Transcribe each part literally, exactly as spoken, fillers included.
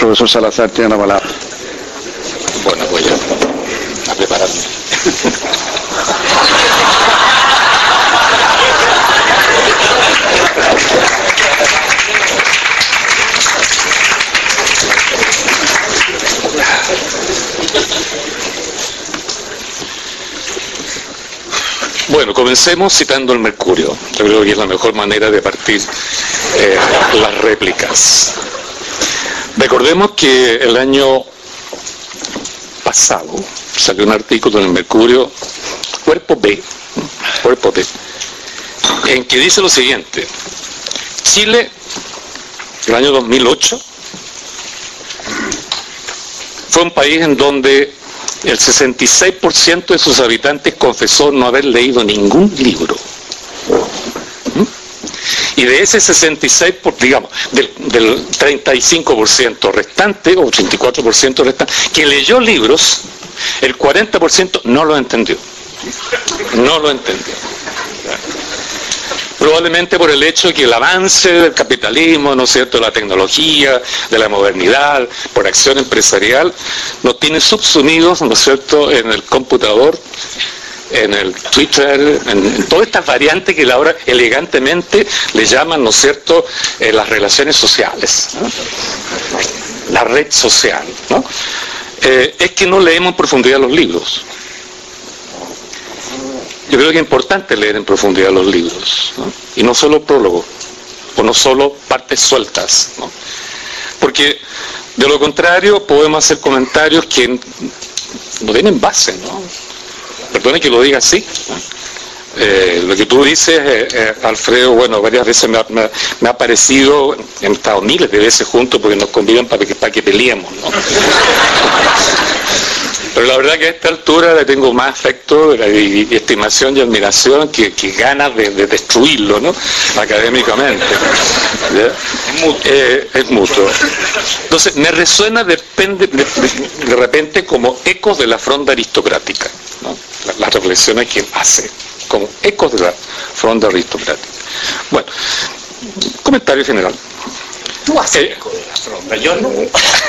profesor Salazar tiene la palabra. Bueno, voy a, a prepararme. Bueno, comencemos citando el Mercurio. Yo creo que es la mejor manera de partir eh, las réplicas. Recordemos que el año pasado salió un artículo en el Mercurio, Cuerpo B, Cuerpo B, en que dice lo siguiente: Chile, el año dos mil ocho, fue un país en donde el sesenta y seis por ciento de sus habitantes confesó no haber leído ningún libro. ¿Mm? Y de ese sesenta y seis por ciento, digamos, del, del treinta y cinco por ciento restante, o ochenta y cuatro por ciento restante, que leyó libros, el cuarenta por ciento no lo entendió. No lo entendió. Probablemente por el hecho de que el avance del capitalismo, ¿no es cierto?, la tecnología, de la modernidad, por acción empresarial, nos tiene subsumidos, ¿no es cierto?, en el computador, en el Twitter, en, en todas estas variantes que ahora elegantemente le llaman, ¿no es cierto?, eh, las relaciones sociales, ¿no? La red social, ¿no? Eh, es que no leemos en profundidad los libros. Yo creo que es importante leer en profundidad los libros, ¿no? Y no solo prólogo, o no solo partes sueltas, ¿no? Porque de lo contrario podemos hacer comentarios que no tienen base, ¿no? Perdone que lo diga así, ¿no? Eh, lo que tú dices, eh, eh, Alfredo, bueno, varias veces me ha, me, me ha parecido, hemos estado miles de veces juntos porque nos convidan para que, para que peleemos, ¿no? Pero la verdad que a esta altura le tengo más afecto y, y estimación y admiración que, que ganas de, de destruirlo, ¿no?, académicamente. ¿Ya? Es mutuo. Eh, es mutuo. Entonces, me resuena depende, de, de, de repente como ecos de la fronda aristocrática, ¿no? Las, las reflexiones que él hace, como ecos de la fronda aristocrática. Bueno, comentario general. Tú haces eh, eco de la fronda, yo no.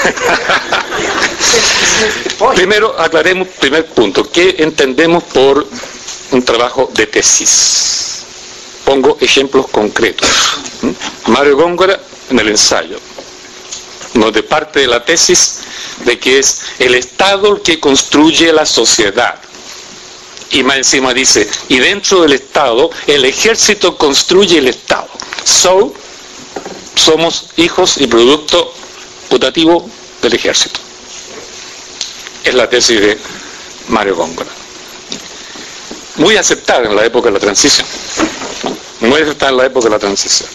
Primero, aclaremos, primer punto, ¿qué entendemos por un trabajo de tesis? Pongo ejemplos concretos. ¿Mm? Mario Góngora, en el ensayo, donde parte de la tesis de que es el Estado el que construye la sociedad. Y más encima dice, y dentro del Estado, el ejército construye el Estado. So, somos hijos y producto putativo del ejército. Es la tesis de Mario Góngora. Muy aceptada en la época de la transición. Muy aceptada en la época de la transición.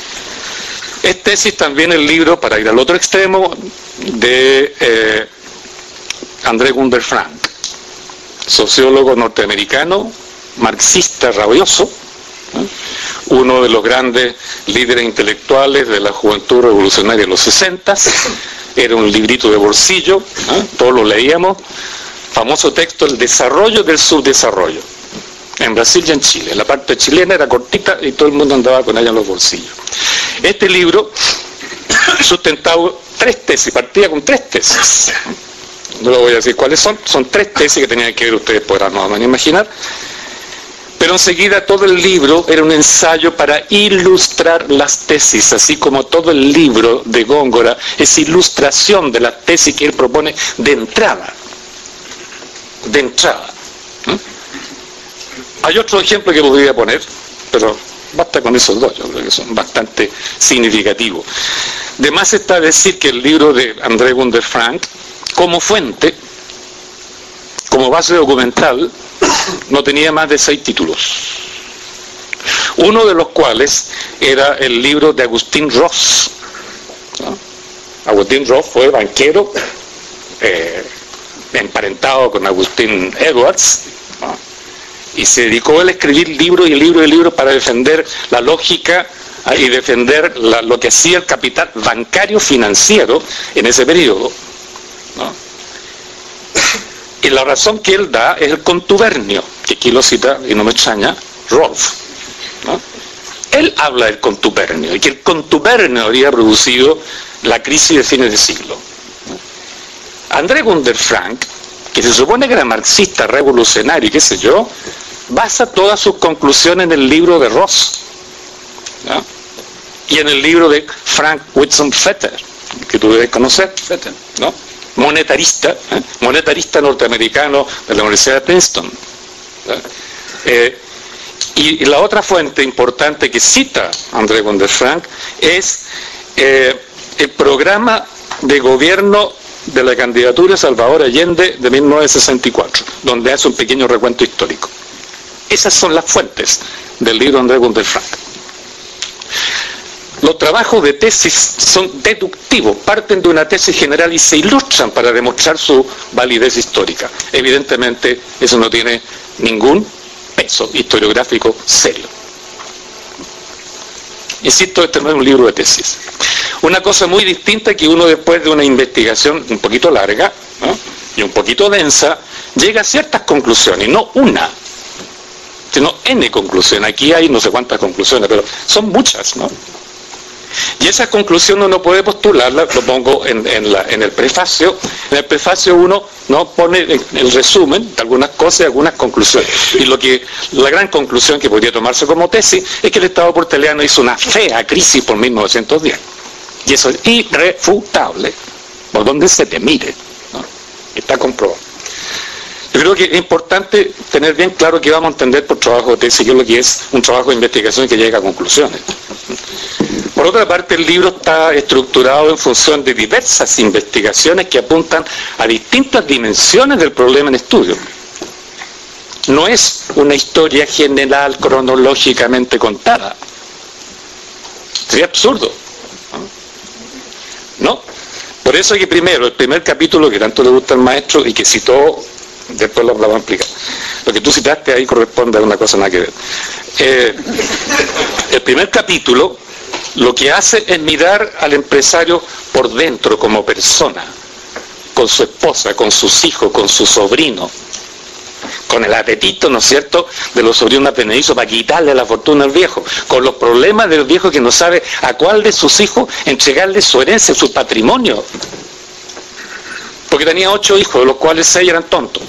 Es tesis también el libro, para ir al otro extremo, de eh, André Gunder Frank, sociólogo norteamericano, marxista rabioso, ¿no?, uno de los grandes líderes intelectuales de la juventud revolucionaria de los sesentas. Era un librito de bolsillo, ¿eh? Todos lo leíamos, famoso texto, el desarrollo del subdesarrollo, en Brasil y en Chile. La parte chilena era cortita y todo el mundo andaba con ella en los bolsillos. Este libro sustentaba tres tesis, partía con tres tesis. No lo voy a decir cuáles son, son tres tesis que tenían que ver, ustedes podrán no van a imaginar. Pero enseguida todo el libro era un ensayo para ilustrar las tesis, así como todo el libro de Góngora es ilustración de las tesis que él propone de entrada. De entrada. ¿Mm? Hay otro ejemplo que podría poner, pero basta con esos dos, yo creo que son bastante significativos. De más está decir que el libro de André Gunder Frank, como fuente, como base documental, no tenía más de seis títulos. Uno de los cuales era el libro de Agustín Ross, ¿no? Agustín Ross fue banquero, eh, emparentado con Agustín Edwards, ¿no?, y se dedicó a escribir libros y libros y libros para defender la lógica y defender la, lo que hacía el capital bancario financiero en ese periodo, ¿no? Y la razón que él da es el contubernio, que aquí lo cita, y no me extraña, Rolf, ¿no? Él habla del contubernio, y que el contubernio había producido la crisis de fines de siglo. André Gunder Frank, que se supone que era marxista, revolucionario y qué sé yo, basa todas sus conclusiones en el libro de Ross, ¿no? Y en el libro de Frank Whitson Fetter, que tú debes conocer, Fetter, ¿no? Monetarista, ¿eh? monetarista norteamericano de la Universidad de Princeton. ¿no? Eh, y, y la otra fuente importante que cita André Gunder Frank es eh, el programa de gobierno de la candidatura de Salvador Allende de mil novecientos sesenta y cuatro, donde hace un pequeño recuento histórico. Esas son las fuentes del libro de André Gunder Frank. Los trabajos de tesis son deductivos, parten de una tesis general y se ilustran para demostrar su validez histórica. Evidentemente, eso no tiene ningún peso historiográfico serio. Insisto, este no es un libro de tesis. Una cosa muy distinta que uno, después de una investigación un poquito larga, ¿no? y un poquito densa, llega a ciertas conclusiones, no una, sino N conclusiones. Aquí hay no sé cuántas conclusiones, pero son muchas, ¿no? Y esa conclusión uno puede postularla, lo pongo en, en, la, en el prefacio. En el prefacio uno no pone el, el resumen de algunas cosas y algunas conclusiones. Y lo que la gran conclusión que podría tomarse como tesis es que el Estado porteliano hizo una fea crisis por mil novecientos diez. Y eso es irrefutable, por donde se te mire, ¿no? Está comprobado. Yo creo que es importante tener bien claro que vamos a entender por trabajo de tesis, que es lo que es un trabajo de investigación que llega a conclusiones. Por otra parte, el libro está estructurado en función de diversas investigaciones que apuntan a distintas dimensiones del problema en estudio. No es una historia general cronológicamente contada. Sería absurdo. ¿No? Por eso que primero, el primer capítulo que tanto le gusta al maestro y que citó, después lo vamos a explicar. Lo que tú citaste ahí corresponde a una cosa nada que ver. Eh, el primer capítulo lo que hace es mirar al empresario por dentro como persona, con su esposa, con sus hijos, con su sobrino, con el apetito, ¿no es cierto?, de los sobrinos advenedizos para quitarle la fortuna al viejo, con los problemas del viejo que no sabe a cuál de sus hijos entregarle su herencia, su patrimonio. Porque tenía ocho hijos, de los cuales seis eran tontos.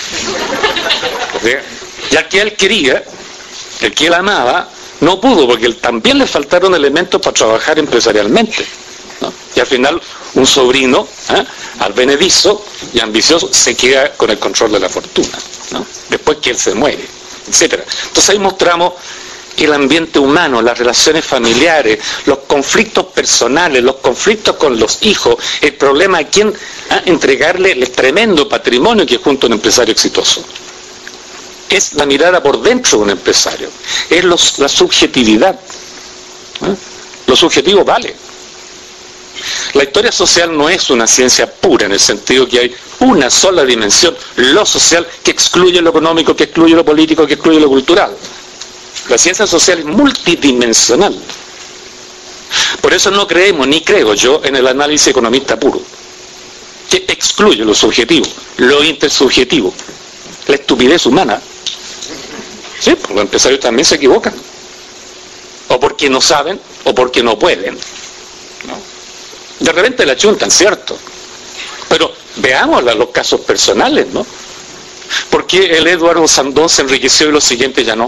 Y al que él quería, el que él amaba, no pudo, porque él también le faltaron elementos para trabajar empresarialmente, ¿no? Y al final, un sobrino, ¿eh? advenedizo y ambicioso, se queda con el control de la fortuna, ¿no? Después que él se muere, etcétera. Entonces ahí mostramos el ambiente humano, las relaciones familiares, los conflictos personales, los conflictos con los hijos, el problema a quién ¿eh? entregarle el tremendo patrimonio que es junto a un empresario exitoso. Es la mirada por dentro de un empresario, es los, la subjetividad. ¿eh? Lo subjetivo vale. La historia social no es una ciencia pura en el sentido que hay una sola dimensión, lo social, que excluye lo económico, que excluye lo político, que excluye lo cultural. La ciencia social es multidimensional. Por eso no creemos, ni creo yo, en el análisis economista puro, que excluye lo subjetivo, lo intersubjetivo, la estupidez humana. Sí, pues los empresarios también se equivocan. O porque no saben, o porque no pueden. ¿No? De repente la chuntan, ¿cierto? Pero veamos los casos personales, ¿no? ¿Por qué el Eduardo Sandón se enriqueció y los siguientes ya no?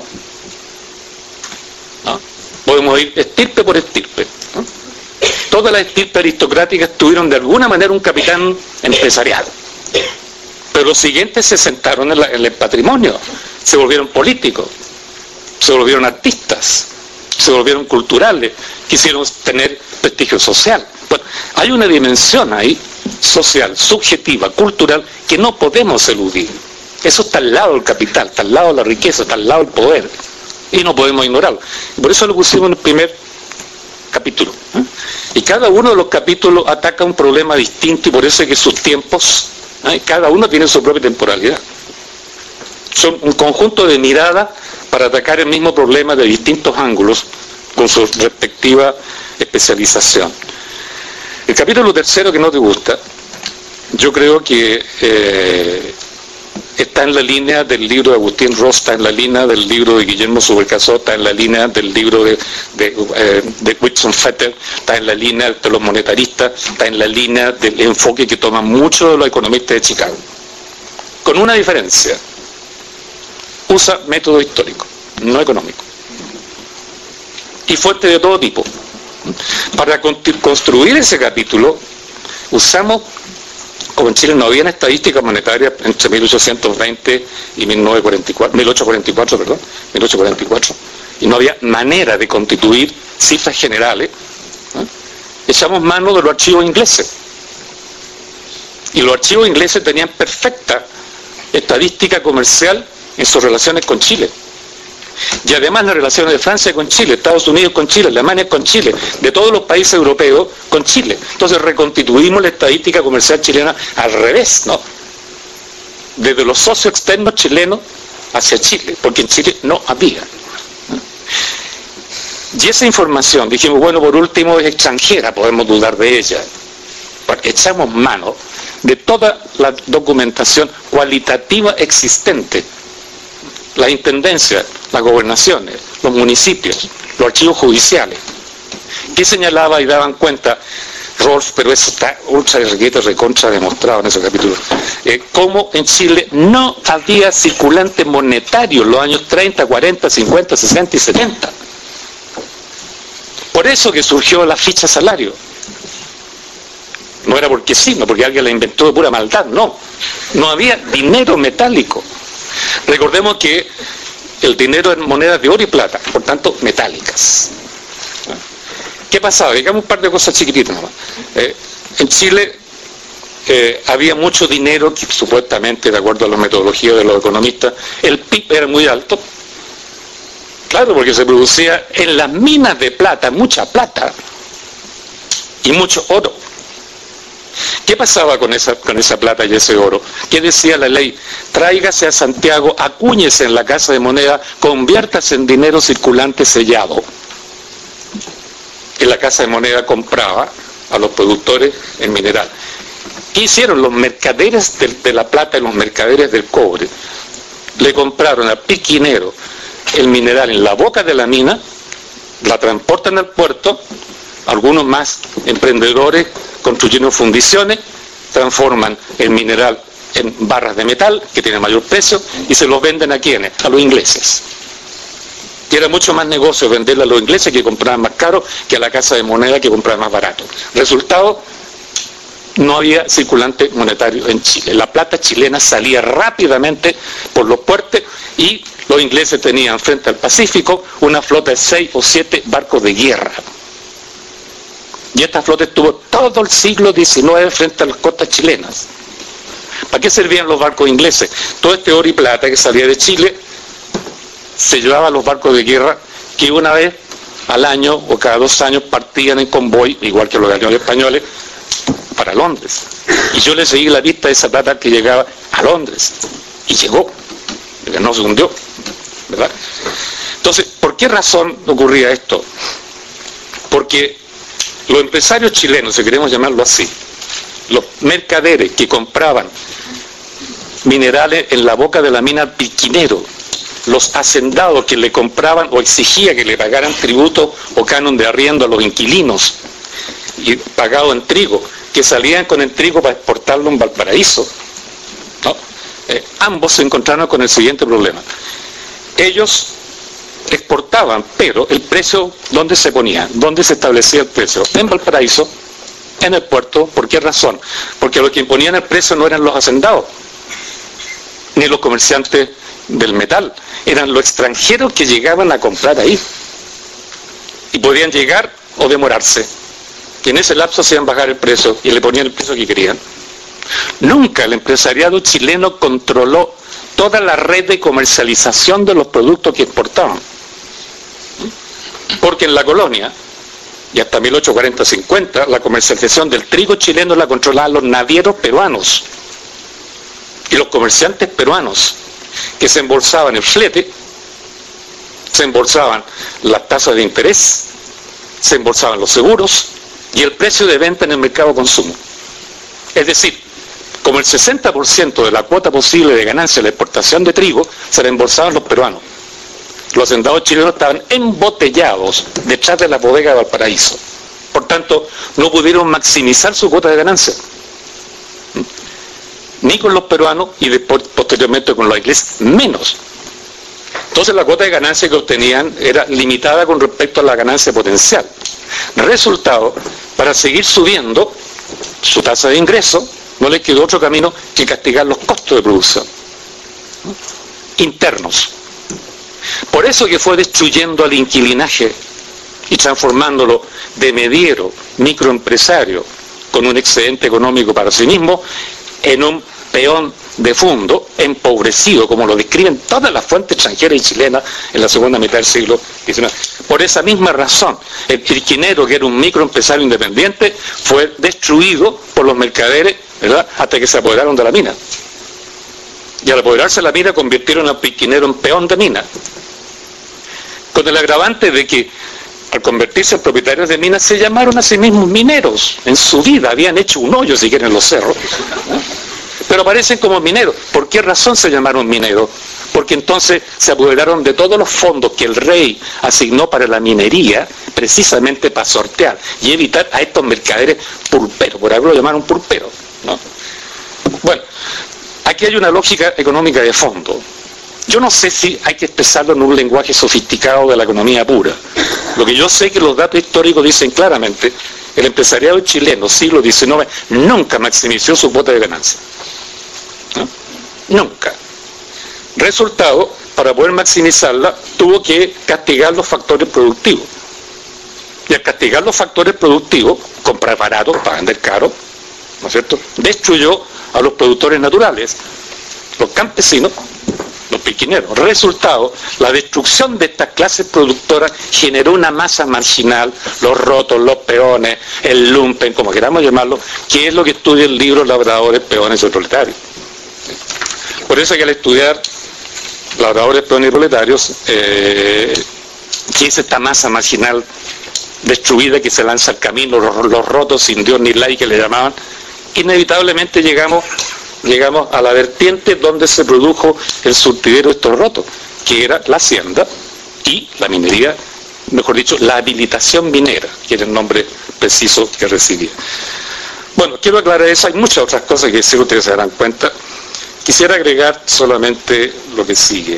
¿No? Podemos ir estirpe por estirpe, ¿no? Todas las estirpes aristocráticas tuvieron de alguna manera un capitán empresarial. Pero los siguientes se sentaron en, la, en el patrimonio, se volvieron políticos, se volvieron artistas, se volvieron culturales, quisieron tener prestigio social. Bueno, hay una dimensión ahí, social, subjetiva, cultural, que no podemos eludir. Eso está al lado del capital, está al lado de la riqueza, está al lado del poder, y no podemos ignorarlo. Por eso lo pusimos en el primer capítulo. ¿eh? Y cada uno de los capítulos ataca un problema distinto, y por eso es que sus tiempos, ¿eh? cada uno tiene su propia temporalidad. Son un conjunto de miradas para atacar el mismo problema de distintos ángulos con su respectiva especialización. El capítulo tercero que no te gusta, yo creo que eh, está en la línea del libro de Agustín Ross, está en la línea del libro de Guillermo Subercaseaux, está en la línea del libro de, de, eh, de Whitson Fetter, está en la línea de los monetaristas, está en la línea del enfoque que toman muchos de los economistas de Chicago. Con una diferencia: usa método histórico, no económico, y fuente de todo tipo. Para construir ese capítulo usamos, como en Chile no había estadística monetaria entre mil ochocientos veinte y mil ochocientos cuarenta y cuatro, mil ochocientos cuarenta y cuatro, perdón, mil ochocientos cuarenta y cuatro, y no había manera de constituir cifras generales, ¿no? Echamos mano de los archivos ingleses. Y los archivos ingleses tenían perfecta estadística comercial en sus relaciones con Chile. Y además las relaciones de Francia con Chile, Estados Unidos con Chile, Alemania con Chile, de todos los países europeos con Chile. Entonces reconstituimos la estadística comercial chilena al revés, ¿no? Desde los socios externos chilenos hacia Chile, porque en Chile no había, ¿no? Y esa información, dijimos, bueno, por último es extranjera, podemos dudar de ella. Echamos mano de toda la documentación cualitativa existente. Las intendencias, las gobernaciones, los municipios, los archivos judiciales, que señalaba y daban cuenta Rolf, pero eso está ultra requete, recontra demostrado en ese capítulo, eh, cómo en Chile no había circulante monetario en los años treinta, cuarenta, cincuenta, sesenta y setenta. Por eso que surgió la ficha salario. No era porque sí, no porque alguien la inventó de pura maldad, no. No había dinero metálico. Recordemos que el dinero es monedas de oro y plata, por tanto metálicas. ¿Qué pasaba? Digamos un par de cosas chiquititas nomás. Eh, en Chile eh, había mucho dinero que supuestamente, de acuerdo a la metodología de los economistas, el P I B era muy alto. Claro, porque se producía en las minas de plata, mucha plata y mucho oro. ¿Qué pasaba con esa, con esa plata y ese oro? ¿Qué decía la ley? Tráigase a Santiago, acúñese en la casa de moneda, conviértase en dinero circulante sellado. Y la casa de moneda compraba a los productores el mineral. ¿Qué hicieron los mercaderes de, de la plata y los mercaderes del cobre? Le compraron al piquinero el mineral en la boca de la mina, la transportan al puerto, algunos más emprendedores construyeron fundiciones, transforman el mineral en barras de metal, que tienen mayor precio, y se los venden a quienes, a los ingleses. Y era mucho más negocio venderle a los ingleses, que compraban más caro, que a la casa de moneda, que compraban más barato. Resultado, no había circulante monetario en Chile. La plata chilena salía rápidamente por los puertos y los ingleses tenían frente al Pacífico una flota de seis o siete barcos de guerra. Y esta flota estuvo todo el siglo diecinueve frente a las costas chilenas. ¿Para qué servían los barcos ingleses? Todo este oro y plata que salía de Chile se llevaba a los barcos de guerra, que una vez al año o cada dos años partían en convoy, igual que los galeones españoles, para Londres. Y yo le seguí la pista de esa plata que llegaba a Londres. Y llegó, porque no se hundió, ¿verdad? Entonces, ¿por qué razón ocurría esto? Porque los empresarios chilenos, si queremos llamarlo así, los mercaderes que compraban minerales en la boca de la mina Piquinero, los hacendados que le compraban o exigía que le pagaran tributo o canon de arriendo a los inquilinos, y pagado en trigo, que salían con el trigo para exportarlo en Valparaíso, ¿no? Eh, ambos se encontraron con el siguiente problema. Ellos exportaban, pero el precio, ¿dónde se ponía? ¿Dónde se establecía el precio? En Valparaíso, en el puerto. ¿Por qué razón? Porque los que imponían el precio no eran los hacendados, ni los comerciantes del metal, eran los extranjeros que llegaban a comprar ahí. Y podían llegar o demorarse. Que en ese lapso hacían bajar el precio y le ponían el precio que querían. Nunca el empresariado chileno controló toda la red de comercialización de los productos que exportaban. Porque en la colonia, y hasta mil ochocientos cuarenta cincuenta, la comercialización del trigo chileno la controlaban los navieros peruanos y los comerciantes peruanos, que se embolsaban el flete, se embolsaban las tasas de interés, se embolsaban los seguros y el precio de venta en el mercado de consumo. Es decir, como el sesenta por ciento de la cuota posible de ganancia de la exportación de trigo se la embolsaban los peruanos. Los hacendados chilenos estaban embotellados detrás de la bodega de Valparaíso. Por tanto, no pudieron maximizar su cuota de ganancia. Ni con los peruanos y después, posteriormente con los ingleses, menos. Entonces la cuota de ganancia que obtenían era limitada con respecto a la ganancia potencial. Resultado, para seguir subiendo su tasa de ingreso, no les quedó otro camino que castigar los costos de producción internos. Por eso que fue destruyendo al inquilinaje y transformándolo de mediero, microempresario, con un excedente económico para sí mismo, en un peón de fondo, empobrecido, como lo describen todas las fuentes extranjeras y chilenas en la segunda mitad del siglo diecinueve. Por esa misma razón, el pirquinero, que era un microempresario independiente, fue destruido por los mercaderes, ¿verdad?, hasta que se apoderaron de la mina. Y al apoderarse de la mina, convirtieron al pirquinero en peón de mina. Con el agravante de que, al convertirse en propietarios de minas, se llamaron a sí mismos mineros. En su vida habían hecho un hoyo, si quieren, en los cerros, pero aparecen como mineros. ¿Por qué razón se llamaron mineros? Porque entonces se apoderaron de todos los fondos que el rey asignó para la minería, precisamente para sortear y evitar a estos mercaderes pulperos, por algo lo llamaron pulperos, ¿no? Bueno, aquí hay una lógica económica de fondo. Yo no sé si hay que expresarlo en un lenguaje sofisticado de la economía pura. Lo que yo sé que los datos históricos dicen claramente: el empresariado chileno, siglo diecinueve, nunca maximizó su cuota de ganancia. ¿No? Nunca. Resultado, para poder maximizarla, tuvo que castigar los factores productivos. Y al castigar los factores productivos, comprar barato para vender caro, ¿no es cierto?, destruyó a los productores naturales, los campesinos, los pirquineros. Resultado, la destrucción de estas clases productoras generó una masa marginal, los rotos, los peones, el lumpen, como queramos llamarlo, que es lo que estudia el libro Labradores, Peones y Proletarios. Por eso que al estudiar Labradores, Peones y Proletarios, eh, que es esta masa marginal destruida que se lanza al camino, los, los rotos sin Dios ni ley que le llamaban, inevitablemente llegamos llegamos a la vertiente donde se produjo el surtidero de estos rotos, que era la hacienda y la minería, mejor dicho, la habilitación minera, que era el nombre preciso que recibía. Bueno, quiero aclarar eso, hay muchas otras cosas que si ustedes se darán cuenta. Quisiera agregar solamente lo que sigue.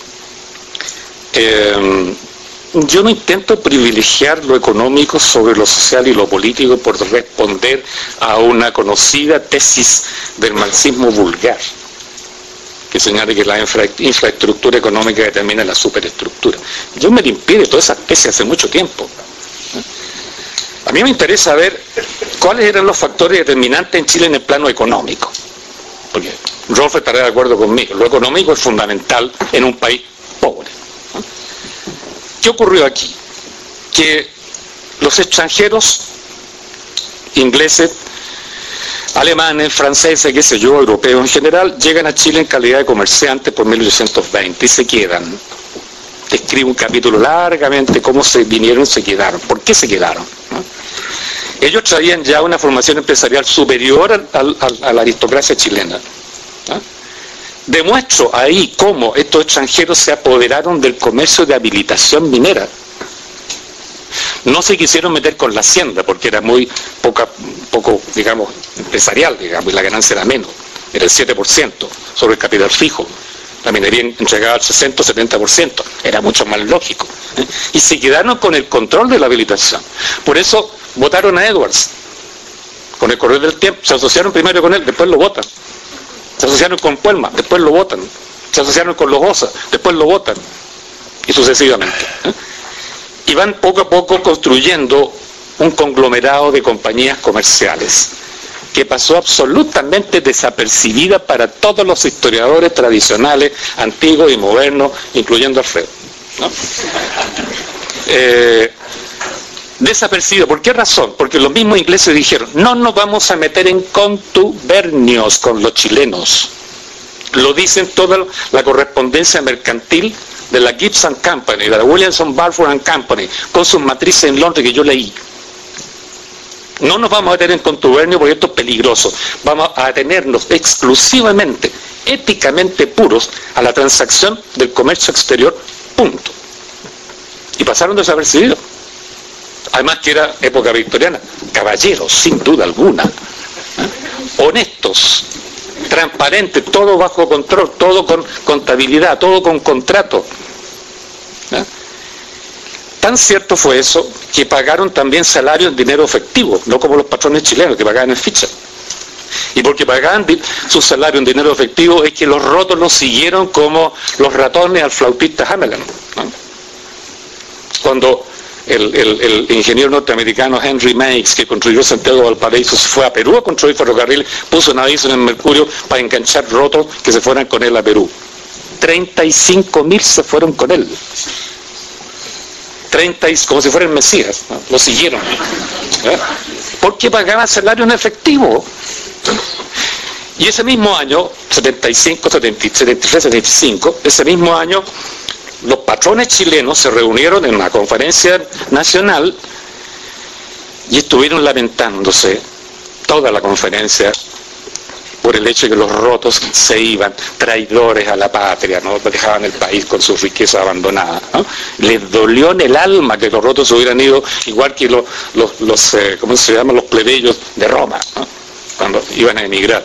Eh, yo no intento privilegiar lo económico sobre lo social y lo político por responder a una conocida tesis del marxismo vulgar, que señala que la infra, infraestructura económica determina la superestructura. Yo me impide toda esa especie hace mucho tiempo. A mí me interesa ver cuáles eran los factores determinantes en Chile en el plano económico. Porque Rolf estará de acuerdo conmigo, lo económico es fundamental en un país pobre. ¿Qué ocurrió aquí? Que los extranjeros, ingleses, alemanes, franceses, qué sé yo, europeos en general, llegan a Chile en calidad de comerciantes por mil ochocientos veinte y se quedan. Escribo un capítulo largamente cómo se vinieron y se quedaron. ¿Por qué se quedaron? ¿No? Ellos traían ya una formación empresarial superior al, al, a la aristocracia chilena. ¿No? Demuestro ahí cómo estos extranjeros se apoderaron del comercio de habilitación minera. No se quisieron meter con la hacienda porque era muy poca, poco, digamos, empresarial, digamos, y la ganancia era menos, era el siete por ciento sobre el capital fijo. La minería entregaba el sesenta o setenta por ciento, era mucho más lógico. ¿eh? Y se quedaron con el control de la habilitación. Por eso votaron a Edwards. Con el correr del tiempo, se asociaron primero con él, después lo votan. Se asociaron con Puelma, después lo votan. Se asociaron con los Osa, después lo votan. Y sucesivamente. ¿eh? Y van poco a poco construyendo un conglomerado de compañías comerciales que pasó absolutamente desapercibida para todos los historiadores tradicionales, antiguos y modernos, incluyendo Alfredo. ¿No? Eh, desapercibido. ¿Por qué razón? Porque los mismos ingleses dijeron, no nos vamos a meter en contubernios con los chilenos. Lo dicen toda la correspondencia mercantil de la Gibbs and Company, de la Williamson Balfour and Company, con sus matrices en Londres que yo leí. No nos vamos a tener en contubernio porque esto es peligroso. Vamos a atenernos exclusivamente, éticamente puros, a la transacción del comercio exterior, punto. Y pasaron desapercibidos. Además que era época victoriana. Caballeros, sin duda alguna. ¿Eh? Honestos, transparentes, todo bajo control, todo con contabilidad, todo con contrato. ¿Eh? Tan cierto fue eso que pagaron también salario en dinero efectivo, no como los patrones chilenos que pagaban en ficha. Y porque pagaban su salario en dinero efectivo es que los rotos los siguieron como los ratones al flautista Hamelin, ¿no? Cuando el, el, el ingeniero norteamericano Henry Meigs, que construyó Santiago de Valparaíso, se fue a Perú a construir ferrocarriles, puso un aviso en el Mercurio para enganchar rotos que se fueran con él a Perú. treinta y cinco mil se fueron con él. treinta, como si fuera el Mesías, ¿no? Lo siguieron. ¿Eh? Porque pagaban salario en efectivo. Y ese mismo año, setenta y cinco, setenta y tres, setenta y cinco, ese mismo año, los patrones chilenos se reunieron en una conferencia nacional y estuvieron lamentándose toda la conferencia por el hecho de que los rotos se iban, traidores a la patria, ¿no? Dejaban el país con su riqueza abandonada, ¿no? Les dolió en el alma que los rotos se hubieran ido, igual que los, los, los eh, ¿cómo se llaman? Los plebeyos de Roma, ¿no? Cuando iban a emigrar.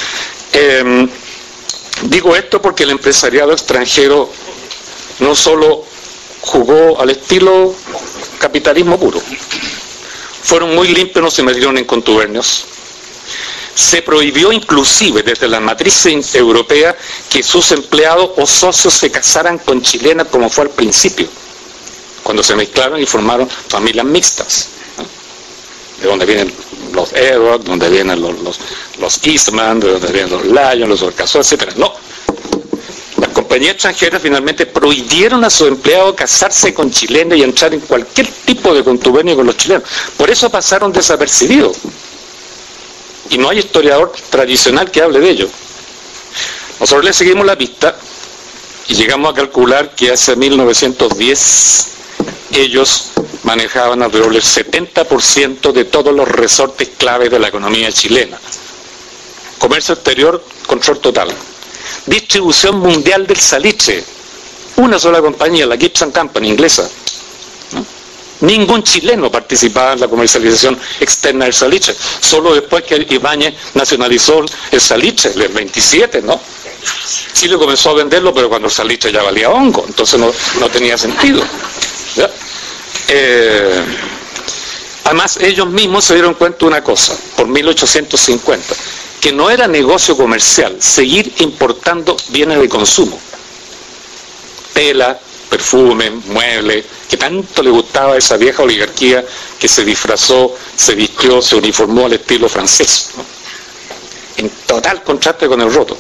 Eh, digo esto porque el empresariado extranjero no solo jugó al estilo capitalismo puro, fueron muy limpios, no se metieron en contubernios. Se prohibió inclusive desde la matriz europea que sus empleados o socios se casaran con chilenas como fue al principio, cuando se mezclaron y formaron familias mixtas, ¿no? De donde vienen los Edward, donde vienen los, los, los Eastman, de donde vienen los Lyon, los Orcazó, etcétera. No. Las compañías extranjeras finalmente prohibieron a sus empleados casarse con chilenos y entrar en cualquier tipo de contubernio con los chilenos. Por eso pasaron desapercibidos. Y no hay historiador tradicional que hable de ello. Nosotros le seguimos la pista y llegamos a calcular que hacia mil novecientos diez ellos manejaban alrededor del setenta por ciento de todos los resortes claves de la economía chilena. Comercio exterior, control total. Distribución mundial del salitre. Una sola compañía, la Gibson Company, inglesa, ¿no? Ningún chileno participaba en la comercialización externa del salitre. Solo después que Ibáñez nacionalizó el salitre, el veintisiete, ¿no? Chile comenzó a venderlo, pero cuando el salitre ya valía hongo, entonces no, no tenía sentido. ¿Ya? Eh, además, ellos mismos se dieron cuenta de una cosa, por mil ochocientos cincuenta, que no era negocio comercial seguir importando bienes de consumo. Tela, perfume, muebles, que tanto le gustaba a esa vieja oligarquía que se disfrazó, se vistió, se uniformó al estilo francés, ¿no? En total contraste con el roto.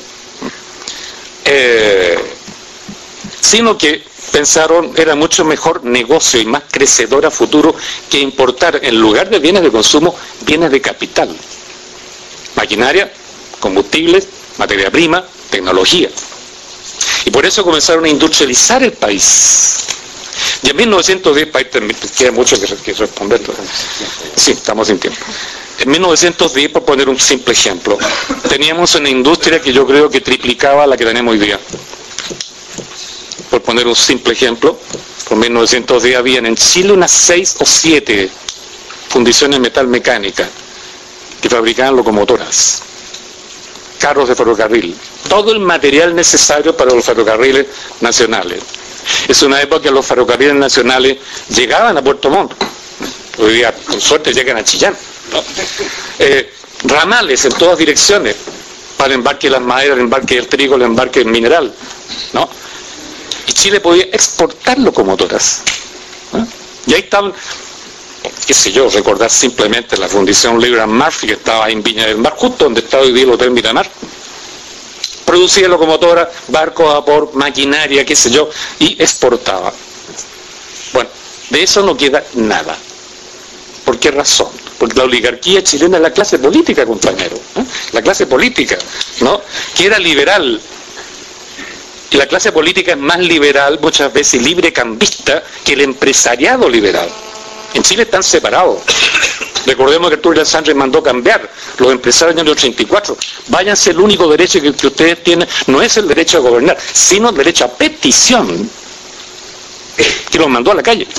Eh, sino que pensaron era mucho mejor negocio y más crecedor a futuro que importar en lugar de bienes de consumo, bienes de capital. Maquinaria, combustibles, materia prima, tecnología. Y por eso comenzaron a industrializar el país. Y en mil novecientos diez, queda mucho que, que responder. Sí, estamos sin tiempo. En mil novecientos diez, por poner un simple ejemplo, teníamos una industria que yo creo que triplicaba la que tenemos hoy día. Por poner un simple ejemplo, por mil novecientos diez habían en Chile unas seis o siete fundiciones metal mecánica que fabricaban locomotoras, carros de ferrocarril, todo el material necesario para los ferrocarriles nacionales. Es una época que los ferrocarriles nacionales llegaban a Puerto Montt, hoy día con suerte llegan a Chillán, ¿no? eh, ramales en todas direcciones para el embarque de las maderas, el embarque del trigo, el embarque del mineral, ¿no? Y Chile podía exportar locomotoras, ¿no? Y ahí estaban, qué sé yo, recordar simplemente la fundición Legrand Murphy que estaba en Viña del Mar, justo donde está hoy día el Hotel Miramar. Producía locomotoras, barcos a vapor, maquinaria, qué sé yo, y exportaba. Bueno, de eso no queda nada. ¿Por qué razón? Porque la oligarquía chilena es la clase política, compañero, ¿eh? La clase política, ¿no? Que era liberal. Y la clase política es más liberal, muchas veces libre cambista, que el empresariado liberal. En Chile están separados. Recordemos que Arturo Alessandri mandó cambiar los empresarios en el ochenta y cuatro. Váyanse, el único derecho que, que ustedes tienen no es el derecho a gobernar, sino el derecho a petición, que los mandó a la calle.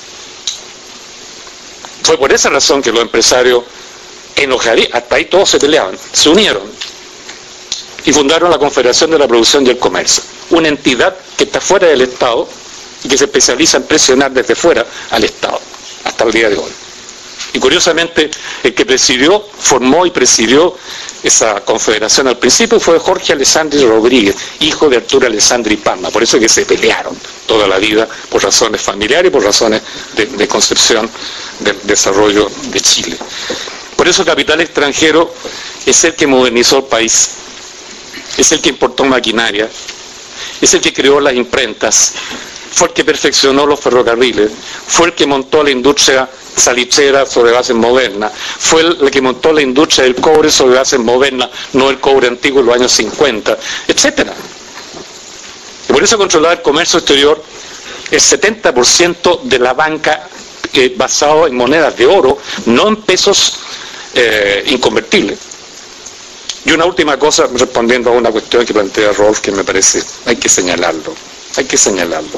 Fue por esa razón que los empresarios enojarían, hasta ahí todos se peleaban, se unieron y fundaron la Confederación de la Producción y el Comercio, una entidad que está fuera del Estado y que se especializa en presionar desde fuera al Estado, hasta el día de hoy. Y curiosamente, el que presidió, formó y presidió esa confederación al principio fue Jorge Alessandri Rodríguez, hijo de Arturo Alessandri Palma. Por eso es que se pelearon toda la vida por razones familiares y por razones de, de concepción del desarrollo de Chile. Por eso el capital extranjero es el que modernizó el país, es el que importó maquinaria, es el que creó las imprentas, fue el que perfeccionó los ferrocarriles, fue el que montó la industria salitrera sobre bases modernas, fue el que montó la industria del cobre sobre bases modernas, no el cobre antiguo en los años cincuenta, etcétera. Y por eso controlar el comercio exterior, el setenta por ciento de la banca eh, basado en monedas de oro, no en pesos eh, inconvertibles. Y una última cosa, respondiendo a una cuestión que plantea Rolf, que me parece, hay que señalarlo, hay que señalarlo.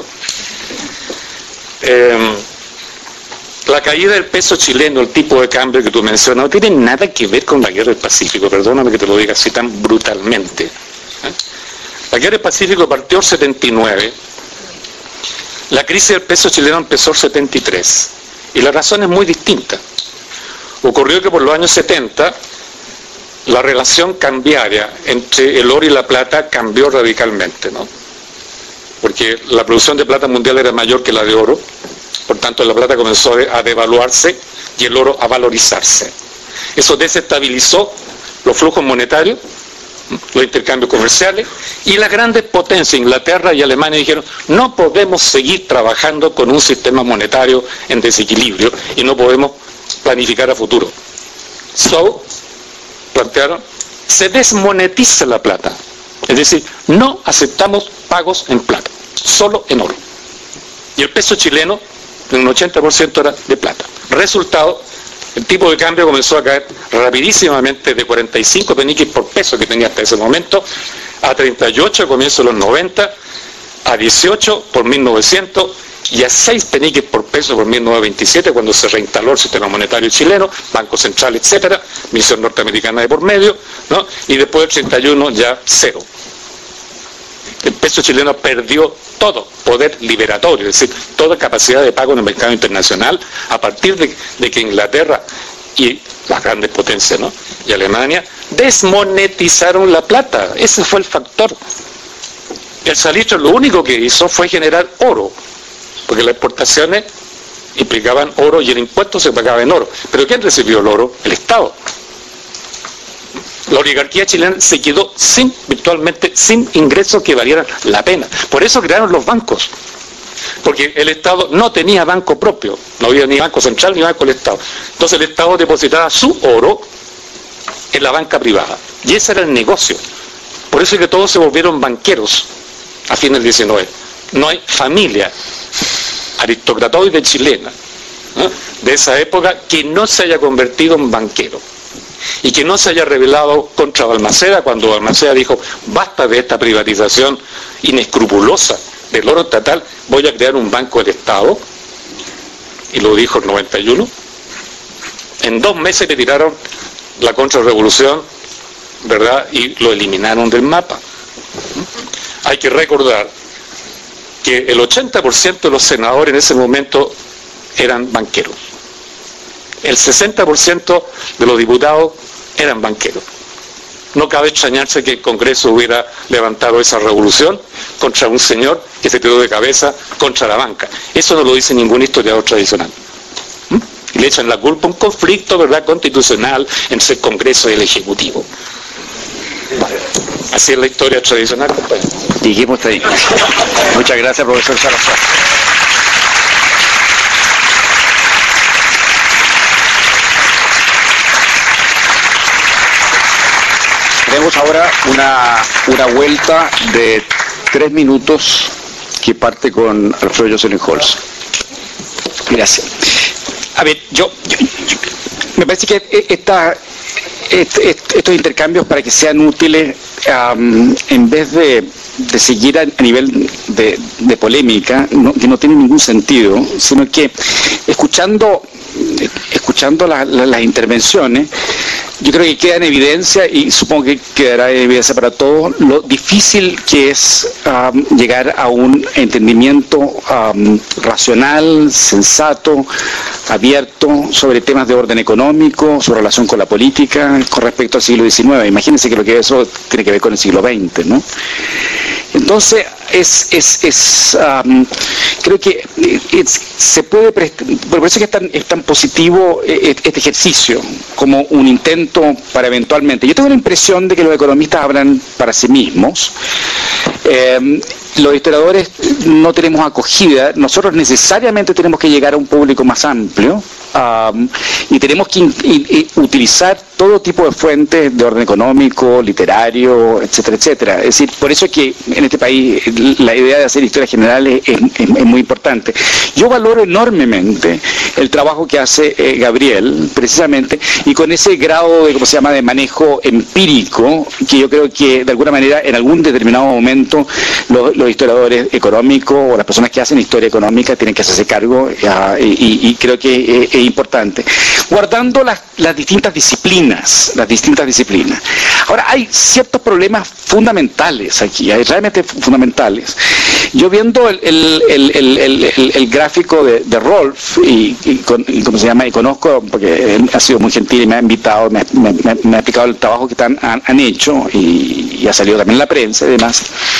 Eh, la caída del peso chileno, el tipo de cambio que tú mencionas, no tiene nada que ver con la guerra del Pacífico, perdóname que te lo diga así tan brutalmente. ¿eh? La guerra del Pacífico partió en setenta y nueve, la crisis del peso chileno empezó en setenta y tres, y la razón es muy distinta. Ocurrió que por los años setenta, la relación cambiaria entre el oro y la plata cambió radicalmente, ¿no? Porque la producción de plata mundial era mayor que la de oro, por tanto la plata comenzó a devaluarse y el oro a valorizarse. Eso desestabilizó los flujos monetarios, los intercambios comerciales, y las grandes potencias, Inglaterra y Alemania, dijeron: no podemos seguir trabajando con un sistema monetario en desequilibrio y no podemos planificar a futuro. So, plantearon, se desmonetiza la plata, es decir, no aceptamos pagos en plata, solo en oro. Y el peso chileno, en un ochenta por ciento era de plata. Resultado, el tipo de cambio comenzó a caer rapidísimamente de cuarenta y cinco peniques por peso que tenía hasta ese momento, a treinta y ocho a comienzos de los noventa, a dieciocho por mil novecientos, y a seis peniques por peso por mil novecientos veintisiete, cuando se reinstaló el sistema monetario chileno, Banco Central, etcétera, misión norteamericana de por medio, ¿no? Y después del treinta y uno ya cero. El peso chileno perdió todo poder liberatorio, es decir, toda capacidad de pago en el mercado internacional, a partir de, de que Inglaterra y las grandes potencias, ¿no?, y Alemania desmonetizaron la plata. Ese fue el factor. El salitre lo único que hizo fue generar oro, porque las exportaciones implicaban oro y el impuesto se pagaba en oro. ¿Pero quién recibió el oro? El Estado. La oligarquía chilena se quedó sin, virtualmente sin ingresos que valieran la pena. Por eso crearon los bancos, porque el Estado no tenía banco propio, no había ni banco central ni banco del Estado. Entonces el Estado depositaba su oro en la banca privada, y ese era el negocio. Por eso es que todos se volvieron banqueros a fines del diecinueve. No hay familia aristocratoide chilena, ¿no?, de esa época que no se haya convertido en banquero y que no se haya rebelado contra Balmaceda cuando Balmaceda dijo: basta de esta privatización inescrupulosa del oro estatal, voy a crear un banco del Estado. Y lo dijo en noventa y uno. En dos meses le tiraron la contrarrevolución, ¿verdad?, y lo eliminaron del mapa. Hay que recordar que el ochenta por ciento de los senadores en ese momento eran banqueros. El sesenta por ciento de los diputados eran banqueros. No cabe extrañarse que el Congreso hubiera levantado esa revolución contra un señor que se tiró de cabeza contra la banca. Eso no lo dice ningún historiador tradicional. ¿Mm? Y le echan la culpa a un conflicto, ¿verdad?, constitucional entre el Congreso y el Ejecutivo. Vale. Así es la historia tradicional, compañero. Dijimos ahí. Muchas gracias, profesor Salazar. Tenemos ahora una, una vuelta de tres minutos que parte con Alfredo Jocelyn Holz. Gracias. A ver, yo, yo, yo me parece que esta, estos intercambios, para que sean útiles, um, en vez de, de seguir a, a nivel de, de polémica, no, que no tiene ningún sentido, sino que escuchando escuchando la, la, las intervenciones, yo creo que queda en evidencia, y supongo que quedará en evidencia para todos, lo difícil que es um, llegar a un entendimiento um, racional, sensato, abierto sobre temas de orden económico, su relación con la política, con respecto al siglo diecinueve. Imagínense que lo que eso tiene que ver con el siglo veinte, ¿no? Entonces, es, es, es um, creo que es, se puede prestar, por eso es que es tan, es tan positivo este ejercicio, como un intento para eventualmente. Yo tengo la impresión de que los economistas hablan para sí mismos. Eh, los historiadores no tenemos acogida, nosotros necesariamente tenemos que llegar a un público más amplio, um, y tenemos que in, in, in, utilizar todo tipo de fuentes de orden económico, literario, etcétera, etcétera. Es decir, por eso es que en este país la idea de hacer historia general es, es, es muy importante. Yo valoro enormemente el trabajo que hace eh, Gabriel, precisamente, y con ese grado de, ¿cómo se llama?, de manejo empírico, que yo creo que de alguna manera en algún determinado momento los, los historiadores económicos o las personas que hacen historia económica tienen que hacerse cargo, uh, y, y creo que es, es importante, guardando las, las distintas disciplinas, las distintas disciplinas. Ahora, hay ciertos problemas fundamentales aquí, hay realmente fundamentales. Yo viendo el, el, el, el, el, el, el gráfico de, de Rolf, y, y, con, y cómo se llama, y conozco, porque él ha sido muy gentil y me ha invitado, me, me, me, me ha explicado el trabajo que están, han, han hecho, y, y ha salido también en la prensa y demás.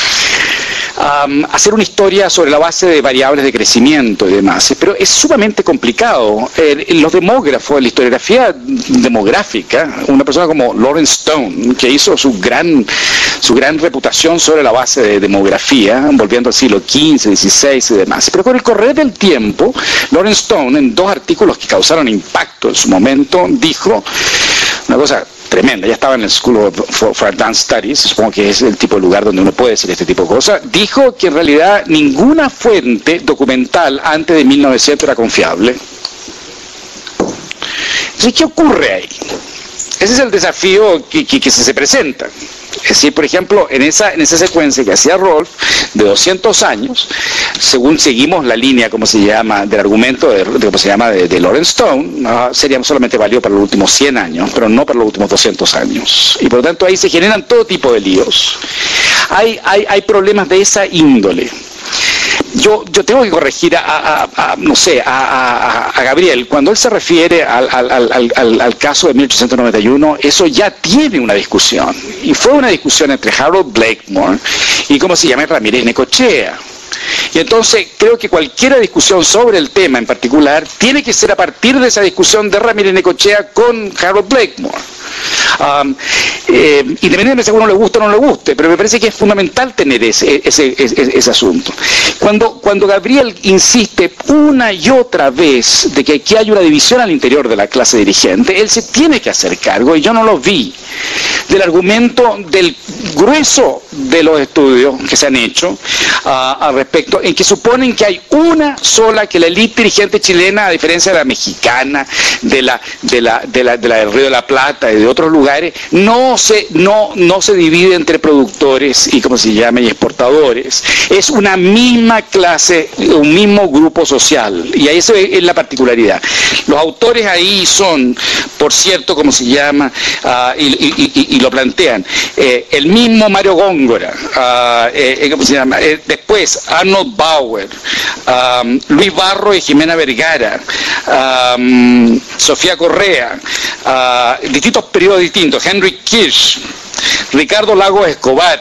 Um, hacer una historia sobre la base de variables de crecimiento y demás, pero es sumamente complicado. Eh, los demógrafos, la historiografía demográfica, una persona como Lawrence Stone, que hizo su gran su gran reputación sobre la base de demografía, volviendo al siglo quince, dieciséis y demás, pero con el correr del tiempo, Lawrence Stone, en dos artículos que causaron impacto en su momento, dijo una cosa tremenda. Ya estaba en el School for, for Advanced Studies, supongo que es el tipo de lugar donde uno puede decir este tipo de cosas. Dijo que en realidad ninguna fuente documental antes de mil novecientos era confiable. Entonces, ¿qué ocurre ahí? Ese es el desafío que, que, que se, se presenta. Es decir, por ejemplo, en esa, en esa secuencia que hacía Rolf, de doscientos años, según seguimos la línea, como se llama, del argumento de, de cómo se llama, de, de Lawrence Stone, uh, sería solamente válido para los últimos cien años, pero no para los últimos doscientos años. Y por lo tanto ahí se generan todo tipo de líos. Hay, hay, hay problemas de esa índole. Yo, yo tengo que corregir a, a, a no sé, a, a, a Gabriel. Cuando él se refiere al, al, al, al, al caso de mil ochocientos noventa y uno, eso ya tiene una discusión. Y fue una discusión entre Harold Blakemore y, ¿cómo se llama?, Ramírez Necochea. Y entonces creo que cualquier discusión sobre el tema en particular tiene que ser a partir de esa discusión de Ramírez Necochea con Harold Blakemore. Um, eh, independientemente de si a uno le gusta o no le guste, pero me parece que es fundamental tener ese, ese, ese, ese asunto. Cuando, cuando Gabriel insiste una y otra vez de que aquí hay una división al interior de la clase dirigente, él se tiene que hacer cargo, y yo no lo vi, del argumento del grueso de los estudios que se han hecho uh, al respecto, en que suponen que hay una sola, que la élite dirigente chilena, a diferencia de la mexicana, de la, de la, de la, de la del Río de la Plata y de otros lugares, no se, no, no se divide entre productores y, como se llama, y exportadores. Es una misma clase, un mismo grupo social, y ahí es la particularidad. Los autores ahí son, por cierto, como se llama, uh, y, y, y, y lo plantean, eh, el mismo Mario Góngora, uh, eh, ¿cómo se llama? Eh, después Arnold Bauer, um, Luis Barro y Jimena Vergara, um, Sofía Correa, uh, distintos periodos distintos, Henry Kirsch, Ricardo Lagos Escobar,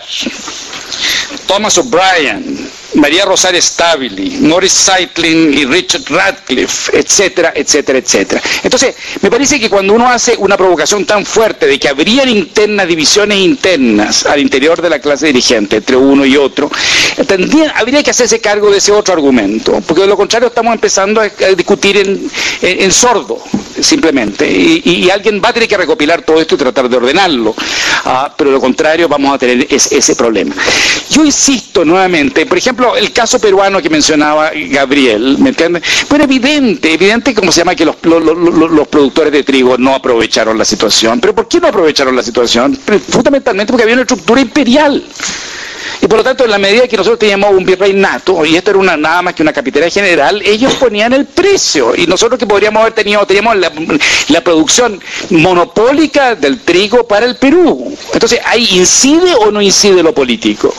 Thomas O'Brien, María Rosario Stabile, Morris Zeitlin y Richard Radcliffe, etcétera, etcétera, etcétera. Entonces, me parece que cuando uno hace una provocación tan fuerte de que habrían internas, divisiones internas al interior de la clase dirigente entre uno y otro, tendría, habría que hacerse cargo de ese otro argumento, porque de lo contrario estamos empezando a, a discutir en, en, en sordo. Es simplemente. Y, y, y alguien va a tener que recopilar todo esto y tratar de ordenarlo. Uh, pero de lo contrario vamos a tener es, ese problema. Yo insisto nuevamente, por ejemplo, el caso peruano que mencionaba Gabriel, ¿me entiendes? Bueno, evidente, evidente como se llama que los, los, los, los productores de trigo no aprovecharon la situación. ¿Pero por qué no aprovecharon la situación? Fundamentalmente porque había una estructura imperial. Y por lo tanto, en la medida que nosotros teníamos un virreinato, y esto era una, nada más que una capitalía general, ellos ponían el precio. Y nosotros que podríamos haber tenido, teníamos la, la producción monopólica del trigo para el Perú. Entonces, ¿ahí incide o no incide lo político?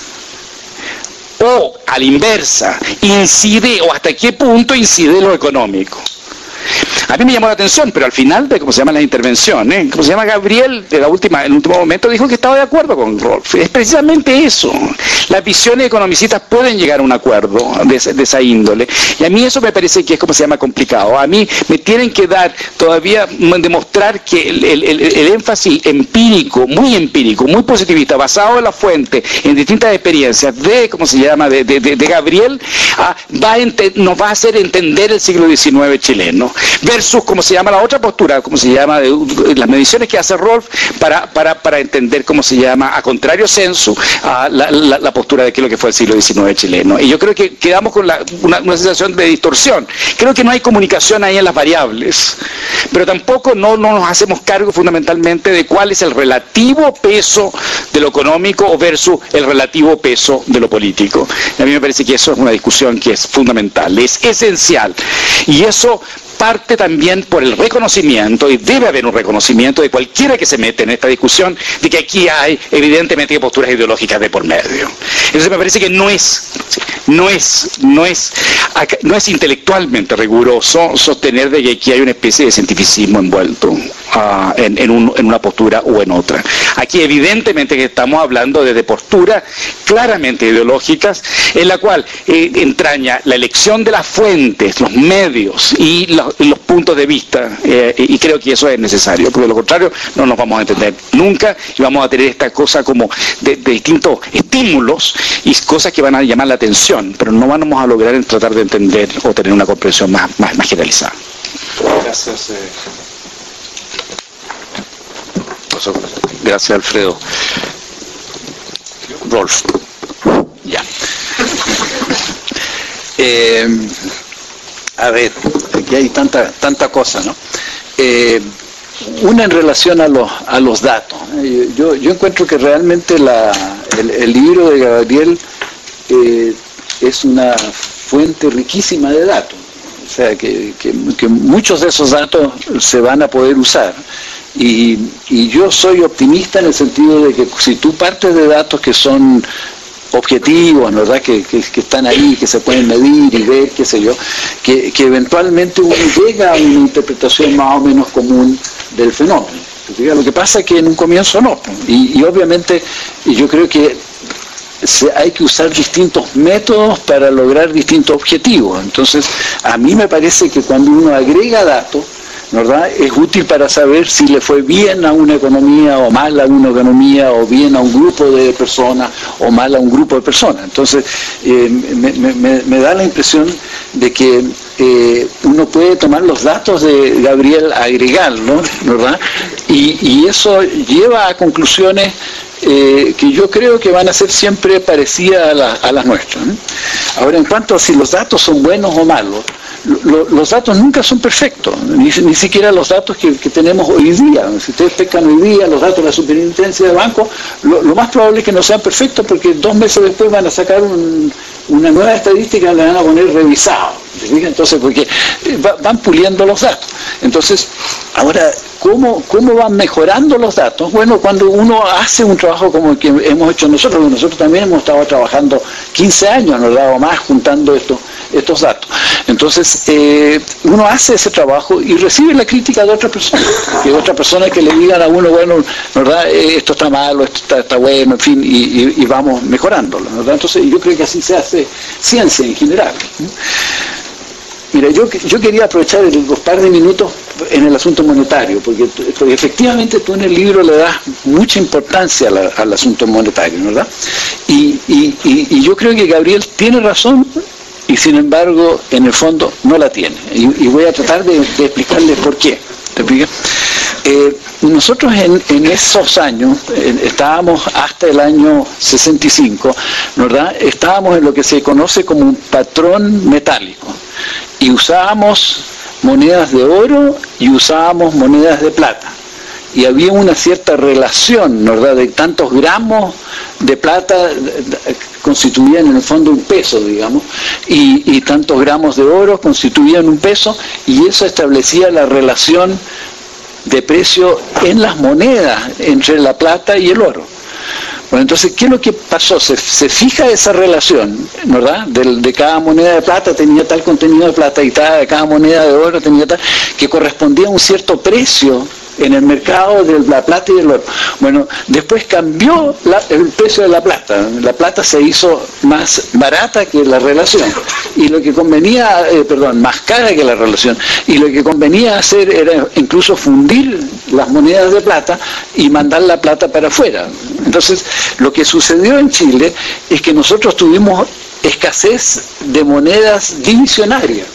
O, a la inversa, incide, o hasta qué punto incide lo económico. A mí me llamó la atención, pero al final de cómo se llama la intervención, ¿eh? Como se llama Gabriel, de la última, en el último momento dijo que estaba de acuerdo con Rolf. Es precisamente eso. Las visiones economicistas pueden llegar a un acuerdo de, de esa índole. Y a mí eso me parece que es como se llama complicado. A mí me tienen que dar todavía demostrar que el, el, el, el énfasis empírico, muy empírico, muy positivista, basado en la fuente, en distintas experiencias de, ¿cómo se llama?, de, de, de, de Gabriel, ah, va a nos va a hacer entender el siglo diecinueve chileno. Versus, como se llama la otra postura, como se llama, de, de, las mediciones que hace Rolf para, para, para entender cómo se llama, a contrario sensu, a la, la, la postura de qué es lo que fue el siglo diecinueve chileno. Y yo creo que quedamos con la, una, una sensación de distorsión. Creo que no hay comunicación ahí en las variables, pero tampoco no, no nos hacemos cargo fundamentalmente de cuál es el relativo peso de lo económico versus el relativo peso de lo político. Y a mí me parece que eso es una discusión que es fundamental, es esencial. Y eso parte también por el reconocimiento, y debe haber un reconocimiento de cualquiera que se mete en esta discusión, de que aquí hay evidentemente posturas ideológicas de por medio. Entonces me parece que no es, no es, no es, no es intelectualmente riguroso sostener de que aquí hay una especie de cientificismo envuelto uh, en, en, un, en una postura o en otra. Aquí evidentemente que estamos hablando de, de posturas claramente ideológicas, en la cual eh, entraña la elección de las fuentes, los medios y los, y los puntos de vista, eh, y creo que eso es necesario, porque de lo contrario no nos vamos a entender nunca y vamos a tener esta cosa como de, de distintos estímulos y cosas que van a llamar la atención, pero no vamos a lograr en tratar de entender o tener una comprensión más, más, más generalizada. Gracias. Eh... Gracias, Alfredo. Rolf. Ya. Eh, a ver, aquí hay tanta tanta cosa, ¿no? Eh, una en relación a los a los datos. Yo yo encuentro que realmente la el, el libro de Gabriel eh, es una fuente riquísima de datos. O sea, que, que, que muchos de esos datos se van a poder usar. Y, y yo soy optimista en el sentido de que si tú partes de datos que son objetivos, ¿verdad? Que, que, que están ahí, que se pueden medir y ver, qué sé yo, que, que eventualmente uno llega a una interpretación más o menos común del fenómeno. Lo que pasa es que en un comienzo no. Y, y obviamente yo creo que se, hay que usar distintos métodos para lograr distintos objetivos. Entonces, a mí me parece que cuando uno agrega datos, ¿verdad?, es útil para saber si le fue bien a una economía o mal a una economía, o bien a un grupo de personas o mal a un grupo de personas. Entonces, eh, me, me, me da la impresión de que eh, uno puede tomar los datos de Gabriel, agregarlos, ¿verdad?, y, y eso lleva a conclusiones Eh, que yo creo que van a ser siempre parecidas a, la, a las nuestras, ¿eh? Ahora, en cuanto a si los datos son buenos o malos, lo, los datos nunca son perfectos, ni, ni siquiera los datos que, que tenemos hoy día. Si ustedes pescan hoy día los datos de la superintendencia de banco, lo, lo más probable es que no sean perfectos, porque dos meses después van a sacar un, una nueva estadística y le van a poner revisado. Entonces, porque va, van puliendo los datos. Entonces, ahora, ¿cómo, ¿cómo van mejorando los datos? Bueno, cuando uno hace un trabajo como el que hemos hecho nosotros, nosotros también hemos estado trabajando quince años, nos dado más juntando estos, estos datos. Entonces, eh, uno hace ese trabajo y recibe la crítica de otras personas, de otras personas que le digan a uno, bueno, ¿verdad?, esto está malo, esto está, está bueno, en fin, y, y, y vamos mejorándolo, ¿verdad? Entonces, yo creo que así se hace ciencia en general. Mira, yo, yo quería aprovechar los par de minutos en el asunto monetario, porque, porque efectivamente tú en el libro le das mucha importancia a la, al asunto monetario, ¿verdad? Y, y, y, y yo creo que Gabriel tiene razón y sin embargo en el fondo no la tiene. Y, y voy a tratar de, de explicarles por qué. ¿Te explicas? Eh, nosotros en, en esos años, eh, estábamos hasta el año sesenta y cinco, ¿verdad? Estábamos en lo que se conoce como un patrón metálico y usábamos monedas de oro y usábamos monedas de plata. Y había una cierta relación, ¿verdad?, de tantos gramos de plata constituían en el fondo un peso, digamos, y, y tantos gramos de oro constituían un peso, y eso establecía la relación de precio en las monedas entre la plata y el oro. Bueno, entonces, ¿qué es lo que pasó? Se, se fija esa relación, ¿verdad? De, de cada moneda de plata tenía tal contenido de plata y cada, cada moneda de oro tenía tal, que correspondía a un cierto precio en el mercado de la plata y del oro. Bueno, después cambió la, el precio de la plata. La plata se hizo más barata que la relación. Y lo que convenía, eh, perdón, más cara que la relación. Y lo que convenía hacer era incluso fundir las monedas de plata y mandar la plata para afuera. Entonces, lo que sucedió en Chile es que nosotros tuvimos escasez de monedas divisionarias,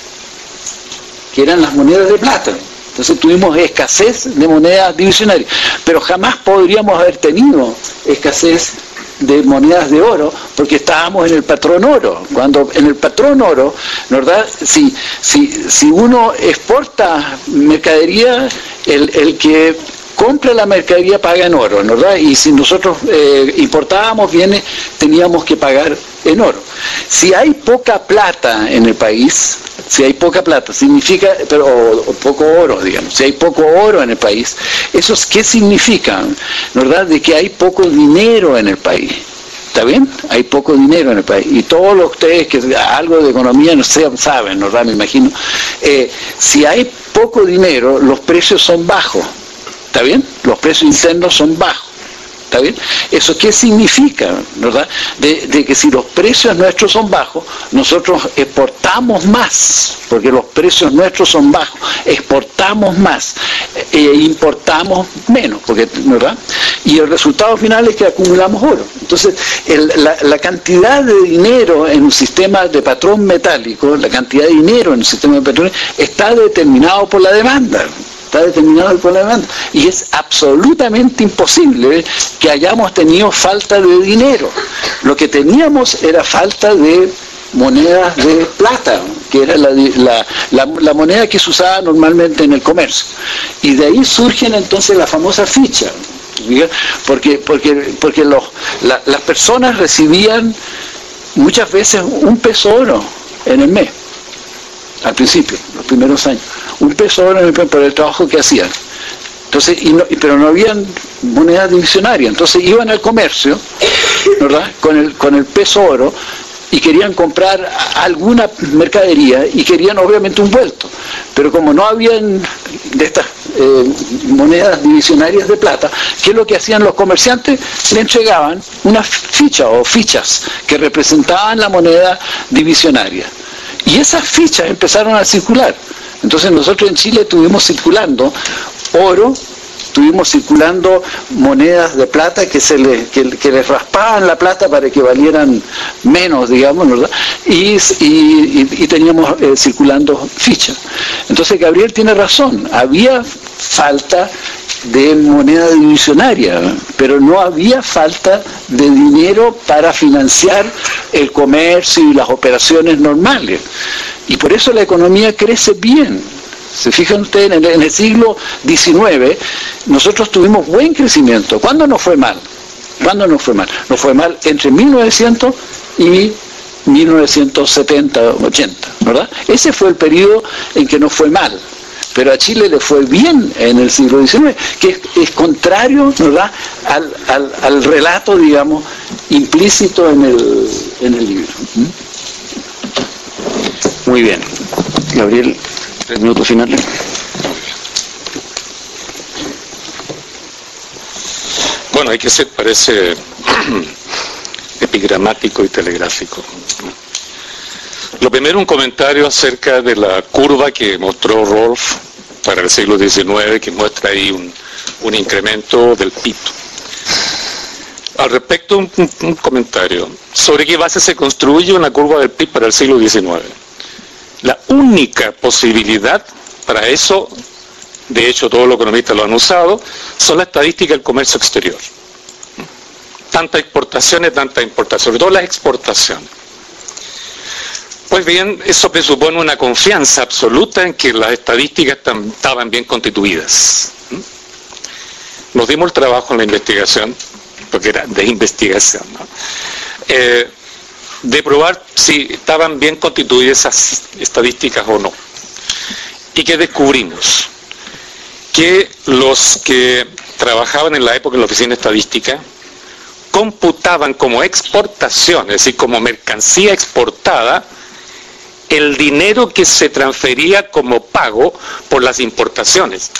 que eran las monedas de plata. Entonces tuvimos escasez de monedas divisionarias, pero jamás podríamos haber tenido escasez de monedas de oro, porque estábamos en el patrón oro. Cuando en el patrón oro, ¿verdad? Si, si, si uno exporta mercadería, el, el que compra la mercadería paga en oro, ¿verdad? Y si nosotros eh, importábamos bienes, teníamos que pagar en oro. Si hay poca plata en el país, si hay poca plata, significa, pero o, o poco oro, digamos, si hay poco oro en el país, ¿eso es, qué significa? ¿Verdad? De que hay poco dinero en el país. ¿Está bien? Hay poco dinero en el país. Y todos los ustedes que algo de economía no sé, saben, ¿verdad? Me imagino. Eh, si hay poco dinero, los precios son bajos. ¿Está bien? Los precios internos son bajos. ¿Está bien? ¿Eso qué significa? ¿Verdad? De, de que si los precios nuestros son bajos, nosotros exportamos más, porque los precios nuestros son bajos, exportamos más, e importamos menos, porque, ¿verdad? Y el resultado final es que acumulamos oro. Entonces, el, la, la cantidad de dinero en un sistema de patrón metálico, la cantidad de dinero en un sistema de patrón, está determinado por la demanda. Está determinado por la demanda. Y es absolutamente imposible que hayamos tenido falta de dinero. Lo que teníamos era falta de monedas de plata, que era la, la, la, la moneda que se usaba normalmente en el comercio. Y de ahí surgen entonces la famosa ficha. Porque, porque, porque los, la, las personas recibían muchas veces un peso oro en el mes. Al principio, los primeros años, un peso oro por el trabajo que hacían. Entonces, y no, pero no habían monedas divisionarias, entonces iban al comercio, ¿verdad? Con el, con el peso oro y querían comprar alguna mercadería y querían obviamente un vuelto. Pero como no habían de estas eh, monedas divisionarias de plata, ¿qué es lo que hacían los comerciantes? Le entregaban una ficha o fichas que representaban la moneda divisionaria. Y esas fichas empezaron a circular. Entonces nosotros en Chile estuvimos circulando oro, estuvimos circulando monedas de plata que se les, que, que les raspaban la plata para que valieran menos, digamos, ¿verdad? Y, y, y teníamos eh, circulando fichas. Entonces Gabriel tiene razón, había falta de moneda divisionaria, pero no había falta de dinero para financiar el comercio y las operaciones normales. Y por eso la economía crece bien. Se fijan ustedes, en el, en el siglo diecinueve nosotros tuvimos buen crecimiento. ¿Cuándo nos fue mal? ¿Cuándo nos fue mal? Nos fue mal entre mil novecientos y mil novecientos setenta, ochenta, ¿verdad? Ese fue el periodo en que nos fue mal. Pero a Chile le fue bien en el siglo diecinueve, que es, es contrario, ¿verdad?, al, al, al relato, digamos, implícito en el, en el libro. ¿Mm? Muy bien. Gabriel, tres minutos finales. Bueno, hay que ser, parece, epigramático y telegráfico. Lo primero, un comentario acerca de la curva que mostró Rolf para el siglo diecinueve, que muestra ahí un, un incremento del P I B. al respecto, un, un, un comentario. ¿Sobre qué base se construye una curva del P I B para el siglo diecinueve? La única posibilidad para eso, de hecho todos los economistas lo han usado, son las estadísticas del comercio exterior. Tantas exportaciones, tantas importaciones, sobre todo las exportaciones. Pues bien, eso presupone una confianza absoluta en que las estadísticas tam, estaban bien constituidas. Nos dimos el trabajo en la investigación, porque era de investigación, ¿no? eh, de probar si estaban bien constituidas esas estadísticas o no. ¿Y qué descubrimos? Que los que trabajaban en la época en la oficina estadística computaban como exportación, es decir, como mercancía exportada, el dinero que se transfería como pago por las importaciones.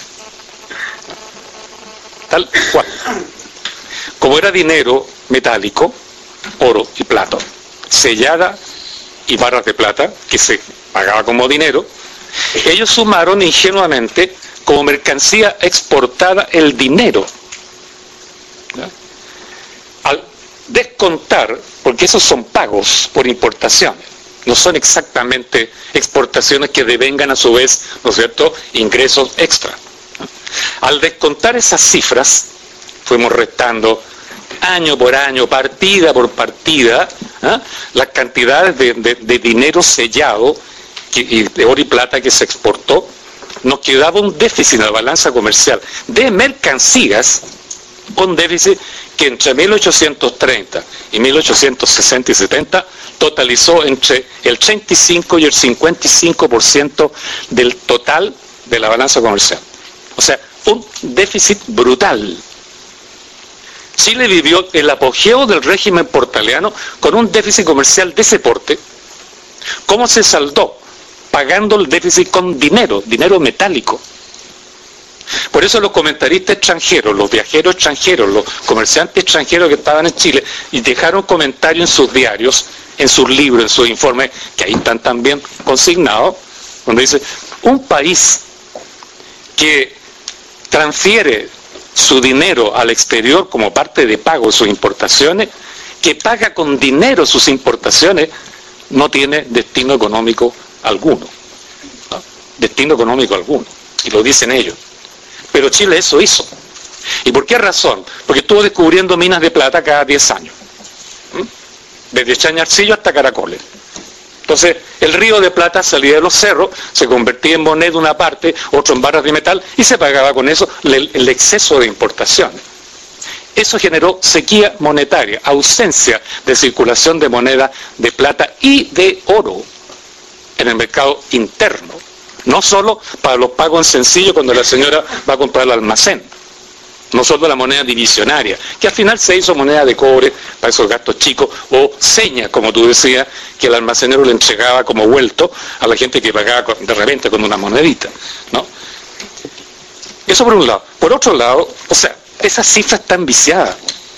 Tal cual. Como era dinero metálico, oro y plata, sellada y barras de plata, que se pagaba como dinero, ellos sumaron ingenuamente como mercancía exportada el dinero. ¿Ya? Al descontar, porque esos son pagos por importaciones, no son exactamente exportaciones que devengan a su vez, ¿no es cierto?, ingresos extra. Al descontar esas cifras, fuimos restando año por año, partida por partida, ¿eh? las cantidades de, de, de dinero sellado que, y de oro y plata que se exportó. Nos quedaba un déficit en la balanza comercial de mercancías, un déficit que entre mil ochocientos treinta y mil ochocientos sesenta y setenta totalizó entre el treinta y cinco y el cincuenta y cinco por ciento del total de la balanza comercial. O sea, un déficit brutal. Chile vivió el apogeo del régimen portaleano con un déficit comercial de ese porte. ¿Cómo se saldó? Pagando el déficit con dinero, dinero metálico. Por eso los comentaristas extranjeros, los viajeros extranjeros, los comerciantes extranjeros que estaban en Chile y dejaron comentarios en sus diarios, en sus libros, en sus informes, que ahí están también consignados, donde dice, un país que transfiere su dinero al exterior como parte de pago de sus importaciones, que paga con dinero sus importaciones, no tiene destino económico alguno. ¿No? Destino económico alguno. Y lo dicen ellos. Pero Chile eso hizo. ¿Y por qué razón? Porque estuvo descubriendo minas de plata cada diez años. ¿Mm? Desde Chañarcillo hasta Caracoles. Entonces, el río de plata salía de los cerros, se convertía en moneda una parte, otro en barras de metal, y se pagaba con eso el, el exceso de importaciones. Eso generó sequía monetaria, ausencia de circulación de moneda de plata y de oro en el mercado interno. No solo para los pagos en sencillo cuando la señora va a comprar el almacén. No solo la moneda divisionaria, que al final se hizo moneda de cobre para esos gastos chicos, o señas, como tú decías, que el almacenero le entregaba como vuelto a la gente que pagaba de repente con una monedita, ¿no? Eso por un lado. Por otro lado, o sea, esas cifras están viciadas,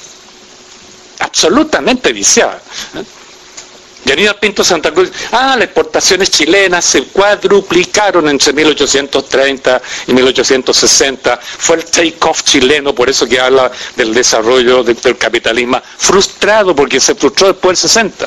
absolutamente viciadas. ¿eh? Y Aníbal Pinto Santa Cruz, ah, las exportaciones chilenas se cuadruplicaron entre mil ochocientos treinta y mil ochocientos sesenta, fue el take-off chileno, por eso que habla del desarrollo del, del capitalismo frustrado, porque se frustró después del sesenta.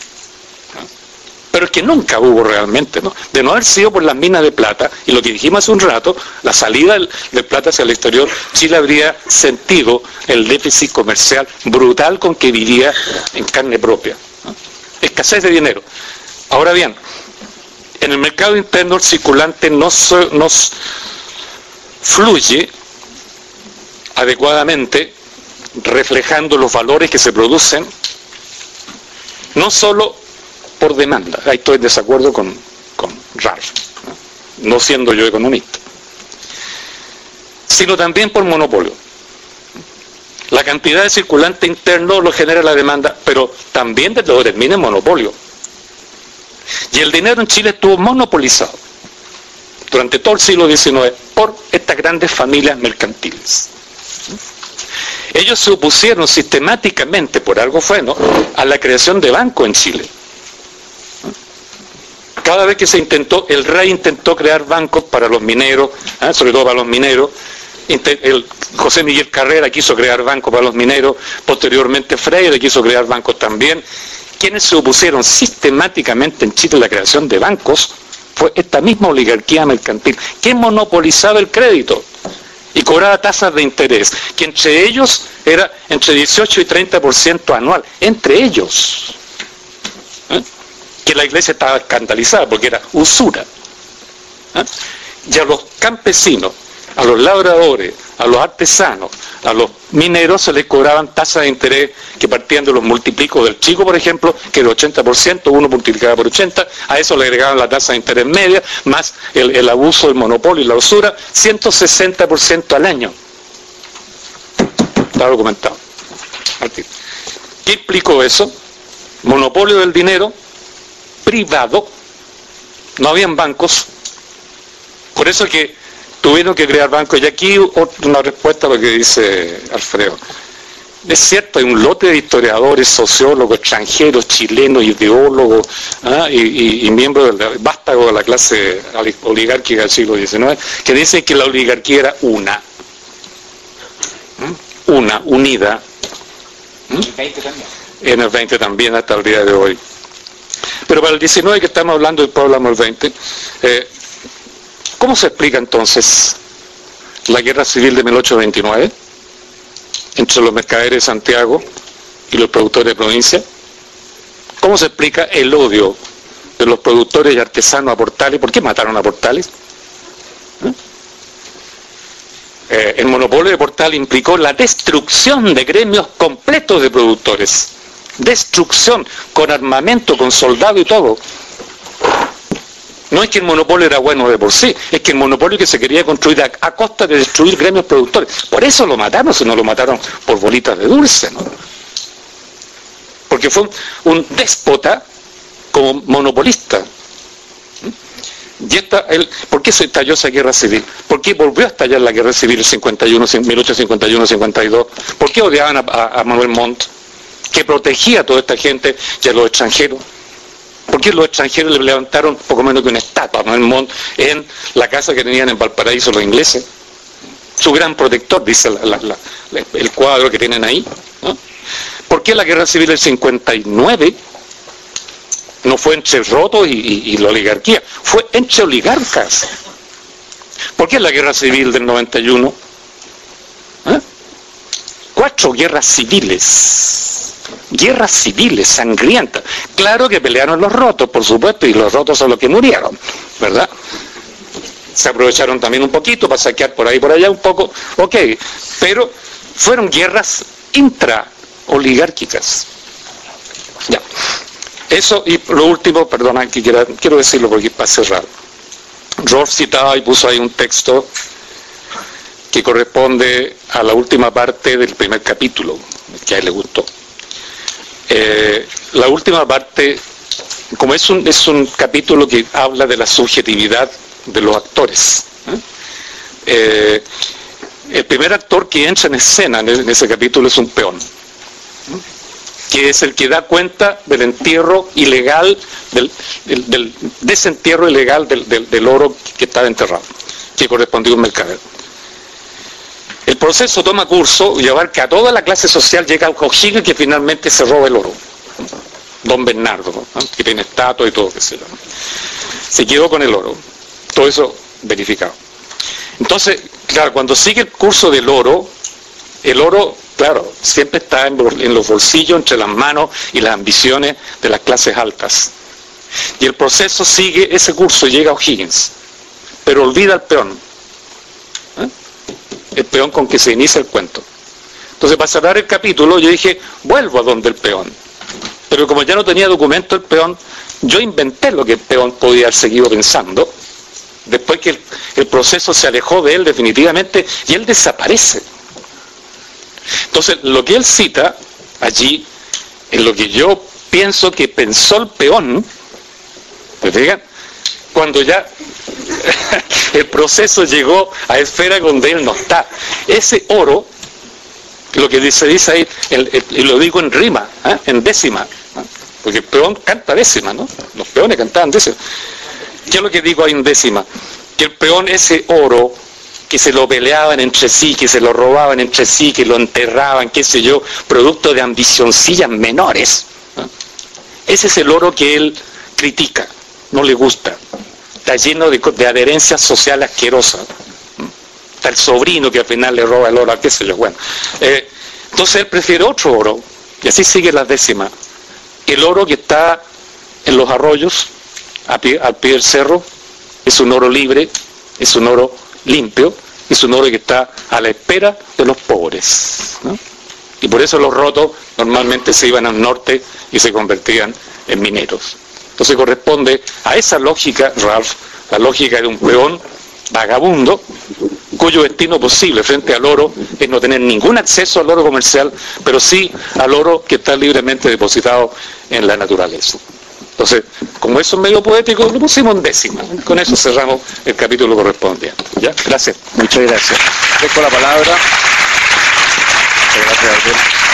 Pero es que nunca hubo realmente, ¿no? De no haber sido por las minas de plata, y lo que dijimos hace un rato, la salida del, de plata hacia el exterior, Chile habría sentido el déficit comercial brutal con que vivía en carne propia. Escasez de dinero. Ahora bien, en el mercado interno el circulante no nos fluye adecuadamente, reflejando los valores que se producen, no solo por demanda, ahí estoy en desacuerdo con, con Ralph, ¿no? no siendo yo economista, sino también por monopolio. La cantidad de circulante interno lo genera la demanda, pero también lo determina el monopolio. Y el dinero en Chile estuvo monopolizado durante todo el siglo diecinueve por estas grandes familias mercantiles. Ellos se opusieron sistemáticamente, por algo fue, ¿no?, a la creación de bancos en Chile. Cada vez que se intentó, el rey intentó crear bancos para los mineros, ¿eh? sobre todo para los mineros, el José Miguel Carrera quiso crear bancos para los mineros, posteriormente Freire quiso crear bancos también. Quienes se opusieron sistemáticamente en Chile a la creación de bancos fue esta misma oligarquía mercantil, que monopolizaba el crédito y cobraba tasas de interés, que entre ellos era entre dieciocho y treinta por ciento anual, entre ellos. ¿Eh? Que la iglesia estaba escandalizada porque era usura. ¿Eh? Y a los campesinos, a los labradores, a los artesanos, a los mineros se les cobraban tasas de interés que partían de los multiplicos del chico, por ejemplo, que era el ochenta por ciento, uno multiplicado por ochenta, a eso le agregaban la tasa de interés media, más el, el abuso, el monopolio y la usura, ciento sesenta por ciento al año. Está documentado. ¿Qué implicó eso? Monopolio del dinero privado, no habían bancos, por eso que tuvieron que crear bancos. Y aquí una respuesta a lo que dice Alfredo. Es cierto, hay un lote de historiadores, sociólogos, extranjeros, chilenos, ideólogos, ¿ah? y, y, y miembros del vástago de la clase oligárquica del siglo diecinueve, que dicen que la oligarquía era una. ¿Mm? Una, unida. ¿Mm? En el veinte también, hasta el día de hoy. Pero para el diecinueve que estamos hablando, después hablamos del veinte, eh, ¿cómo se explica entonces la guerra civil de mil ochocientos veintinueve entre los mercaderes de Santiago y los productores de provincia? ¿Cómo se explica el odio de los productores y artesanos a Portales? ¿Por qué mataron a Portales? ¿Eh? Eh, el monopolio de Portales implicó la destrucción de gremios completos de productores. Destrucción, con armamento, con soldado y todo. No es que el monopolio era bueno de por sí, es que el monopolio que se quería construir a, a costa de destruir gremios productores. Por eso lo mataron, si no lo mataron por bolitas de dulce, ¿no? Porque fue un, un déspota como monopolista. Y esta, el, ¿por qué se estalló esa guerra civil? ¿Por qué volvió a estallar la guerra civil en cincuenta y uno, mil ochocientos cincuenta y uno cincuenta y dos? ¿Por qué odiaban a, a, a Manuel Montt, que protegía a toda esta gente y a los extranjeros? ¿Por qué los extranjeros le levantaron poco menos que una estatua a Manuel Montt en la casa que tenían en Valparaíso los ingleses? Su gran protector, dice la, la, la, el cuadro que tienen ahí, ¿no? ¿Por qué la guerra civil del cincuenta y nueve no fue entre rotos y, y, y la oligarquía? Fue entre oligarcas. ¿Por qué la guerra civil del noventa y uno? ¿Eh? Cuatro guerras civiles. Guerras civiles, sangrientas. Claro que pelearon los rotos, por supuesto, y los rotos son los que murieron, ¿verdad? Se aprovecharon también un poquito para saquear por ahí y por allá un poco, ok, pero fueron guerras intraoligárquicas. Ya. Eso, y lo último, perdona, que quiera, quiero decirlo porque para cerrar. Rolf citaba y puso ahí un texto que corresponde a la última parte del primer capítulo, que a él le gustó. Eh, la última parte, como es un, es un capítulo que habla de la subjetividad de los actores, ¿eh? Eh, el primer actor que entra en escena en, en ese capítulo es un peón, ¿eh? Que es el que da cuenta del entierro ilegal, del, del, del desentierro ilegal del, del, del oro que estaba enterrado, que correspondió a un mercader. El proceso toma curso y abarca a toda la clase social, llega al O'Higgins que finalmente se roba el oro. Don Bernardo, ¿no? Que tiene estatua y todo, que se llama. Se quedó con el oro. Todo eso verificado. Entonces, claro, cuando sigue el curso del oro, el oro, claro, siempre está en, en los bolsillos, entre las manos y las ambiciones de las clases altas. Y el proceso sigue ese curso y llega a O'Higgins. Pero olvida al peón. ¿Eh? El peón con que se inicia el cuento. Entonces, para cerrar el capítulo, yo dije, vuelvo a donde el peón. Pero como ya no tenía documento el peón, yo inventé lo que el peón podía haber seguido pensando, después que el, el proceso se alejó de él definitivamente, y él desaparece. Entonces, lo que él cita allí, en lo que yo pienso que pensó el peón, ¿me fijan? Cuando ya el proceso llegó a esfera donde él no está. Ese oro, lo que se dice ahí, el, el, y lo digo en rima, ¿eh? En décima, ¿eh? Porque el peón canta décima, ¿no? Los peones cantaban décima. ¿Qué es lo que digo ahí en décima? Que el peón, ese oro, que se lo peleaban entre sí, que se lo robaban entre sí, que lo enterraban, qué sé yo, producto de ambicioncillas menores. ¿No? Ese es el oro que él critica, no le gusta. Está lleno de, de adherencias sociales asquerosas. Está el sobrino que al final le roba el oro, qué sé yo, bueno. Eh, entonces él prefiere otro oro, y así sigue las décimas. El oro que está en los arroyos, a pie, al pie del cerro, es un oro libre, es un oro limpio, es un oro que está a la espera de los pobres, ¿no? Y por eso los rotos normalmente se iban al norte y se convertían en mineros. Entonces corresponde a esa lógica, Ralph, la lógica de un peón vagabundo, cuyo destino posible frente al oro es no tener ningún acceso al oro comercial, pero sí al oro que está libremente depositado en la naturaleza. Entonces, como eso es medio poético, lo pusimos en décima. Con eso cerramos el capítulo correspondiente. ¿Ya? Gracias. Muchas gracias. Dejo la palabra. Gracias, Gabriel.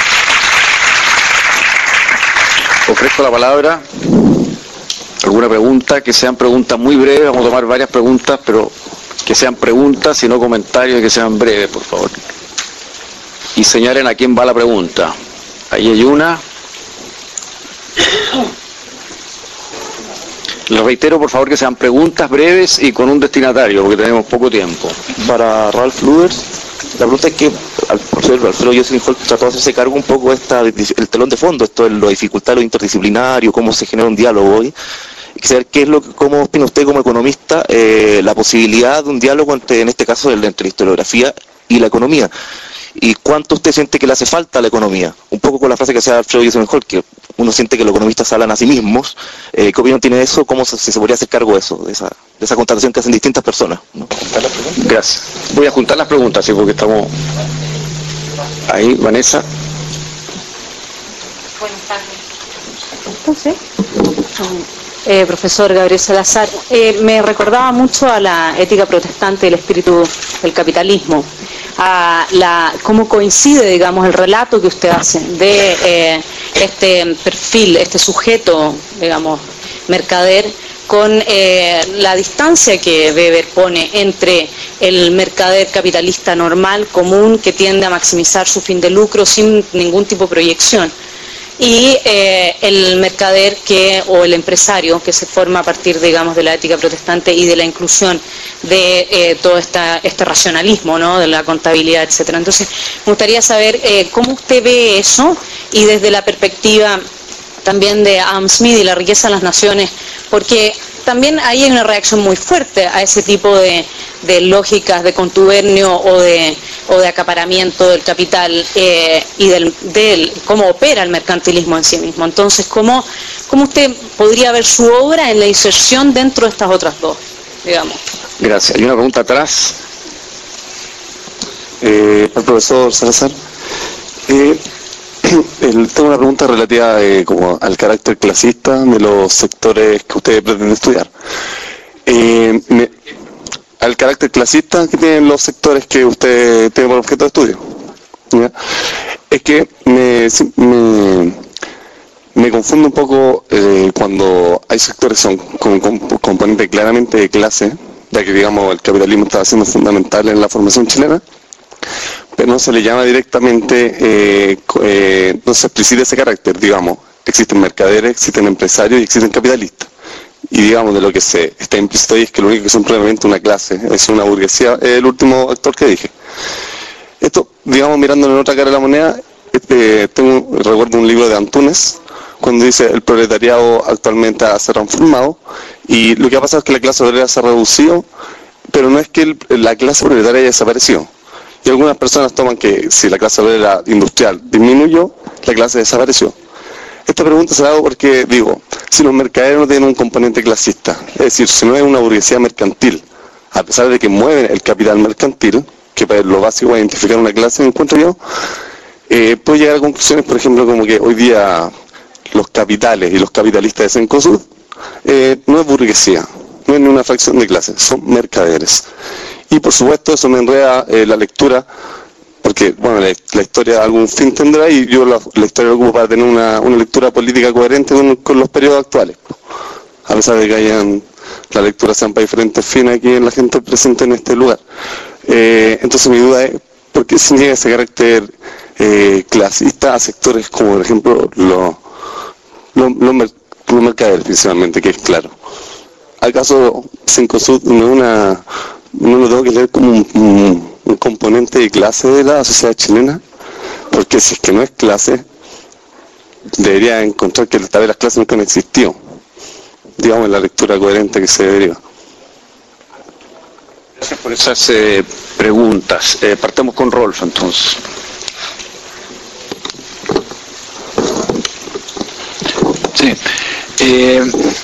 Ofrezco la palabra. ¿Alguna pregunta? Que sean preguntas muy breves. Vamos a tomar varias preguntas, pero que sean preguntas y no comentarios, que sean breves, por favor. Y señalen a quién va la pregunta. Ahí hay una. Les reitero, por favor, que sean preguntas breves y con un destinatario, porque tenemos poco tiempo. Para Ralph Luders, la pregunta es que al profesor Alfredo Jocelyn Holt trató de hacerse cargo un poco de esta, el telón de fondo, esto de la dificultad de lo interdisciplinario, cómo se genera un diálogo hoy. Y saber qué es lo que, cómo opina usted como economista eh, la posibilidad de un diálogo entre, en este caso, entre la historiografía y la economía. ¿Y cuánto usted siente que le hace falta a la economía? Un poco con la frase que hacía Alfredo Jocelyn Holt, que uno siente que los economistas hablan a sí mismos. Eh, ¿Qué opinión tiene de eso? ¿Cómo se, se podría hacer cargo de eso, de esa, de esa contratación que hacen distintas personas, ¿no? Gracias. Voy a juntar las preguntas, sí, porque estamos ahí. Vanessa. Buenas tardes. Entonces, eh, profesor Gabriel Salazar, eh, me recordaba mucho a la ética protestante, el espíritu del capitalismo, a la cómo coincide, digamos, el relato que usted hace de eh, este perfil, este sujeto, digamos, mercader, con eh, la distancia que Weber pone entre el mercader capitalista normal, común, que tiende a maximizar su fin de lucro sin ningún tipo de proyección, y eh, el mercader que o el empresario que se forma a partir, digamos, de la ética protestante y de la inclusión de eh, todo esta, este racionalismo, ¿no?, de la contabilidad, etcétera. Entonces, me gustaría saber eh, cómo usted ve eso, y desde la perspectiva también de Adam Smith y la riqueza de las naciones, porque también ahí hay una reacción muy fuerte a ese tipo de, de lógicas de contubernio o de, o de acaparamiento del capital eh, y del, del cómo opera el mercantilismo en sí mismo. Entonces, ¿cómo, cómo usted podría ver su obra en la inserción dentro de estas otras dos, digamos? Gracias. Hay una pregunta atrás. Eh, al profesor Salazar. Eh, El, tengo una pregunta relativa eh, como al carácter clasista de los sectores que usted pretende estudiar. Eh, me, al carácter clasista que tienen los sectores que usted tiene por objeto de estudio. ¿Ya? Es que me, me, me confundo un poco eh, cuando hay sectores son con, con componente claramente de clase, ya que, digamos, el capitalismo está siendo fundamental en la formación chilena, pero no se le llama directamente, eh, eh, no se explicita ese carácter, digamos. Existen mercaderes, existen empresarios y existen capitalistas. Y, digamos, de lo que se está implícito ahí es que lo único que son probablemente una clase, es una burguesía, es el último actor que dije. Esto, digamos, mirándolo en otra cara de la moneda, eh, tengo, recuerdo un libro de Antunes, cuando dice el proletariado actualmente se ha transformado, y lo que ha pasado es que la clase obrera se ha reducido, pero no es que el, la clase proletaria haya desaparecido. Y algunas personas toman que si la clase obrera industrial disminuyó, la clase desapareció. Esta pregunta se la hago porque, digo, si los mercaderes no tienen un componente clasista, es decir, si no es una burguesía mercantil, a pesar de que mueven el capital mercantil, que para lo básico es identificar una clase, encuentro yo, eh, puedo llegar a conclusiones, por ejemplo, como que hoy día los capitales y los capitalistas de Cencosud eh, no es burguesía, no es ni una fracción de clase, son mercaderes. Y por supuesto eso me enreda eh, la lectura, porque bueno, la, la historia algún fin tendrá, y yo la, la historia lo ocupo para tener una, una lectura política coherente con, con los periodos actuales. A pesar de que hayan, la lectura sean para diferentes fines aquí en la gente presente en este lugar. Eh, entonces mi duda es, ¿por qué se niega ese carácter eh, clasista a sectores como, por ejemplo, los lo, lo, lo, lo mercaderes principalmente, que es claro? ¿Acaso Cencosud no es una, no lo tengo que leer como un, un, un componente de clase de la sociedad chilena? Porque si es que no es clase, debería encontrar que tal vez las clases nunca han existido, digamos, la lectura coherente que se debería. Gracias por esas eh, preguntas. Eh, partamos con Rolfo, entonces. Sí. Eh,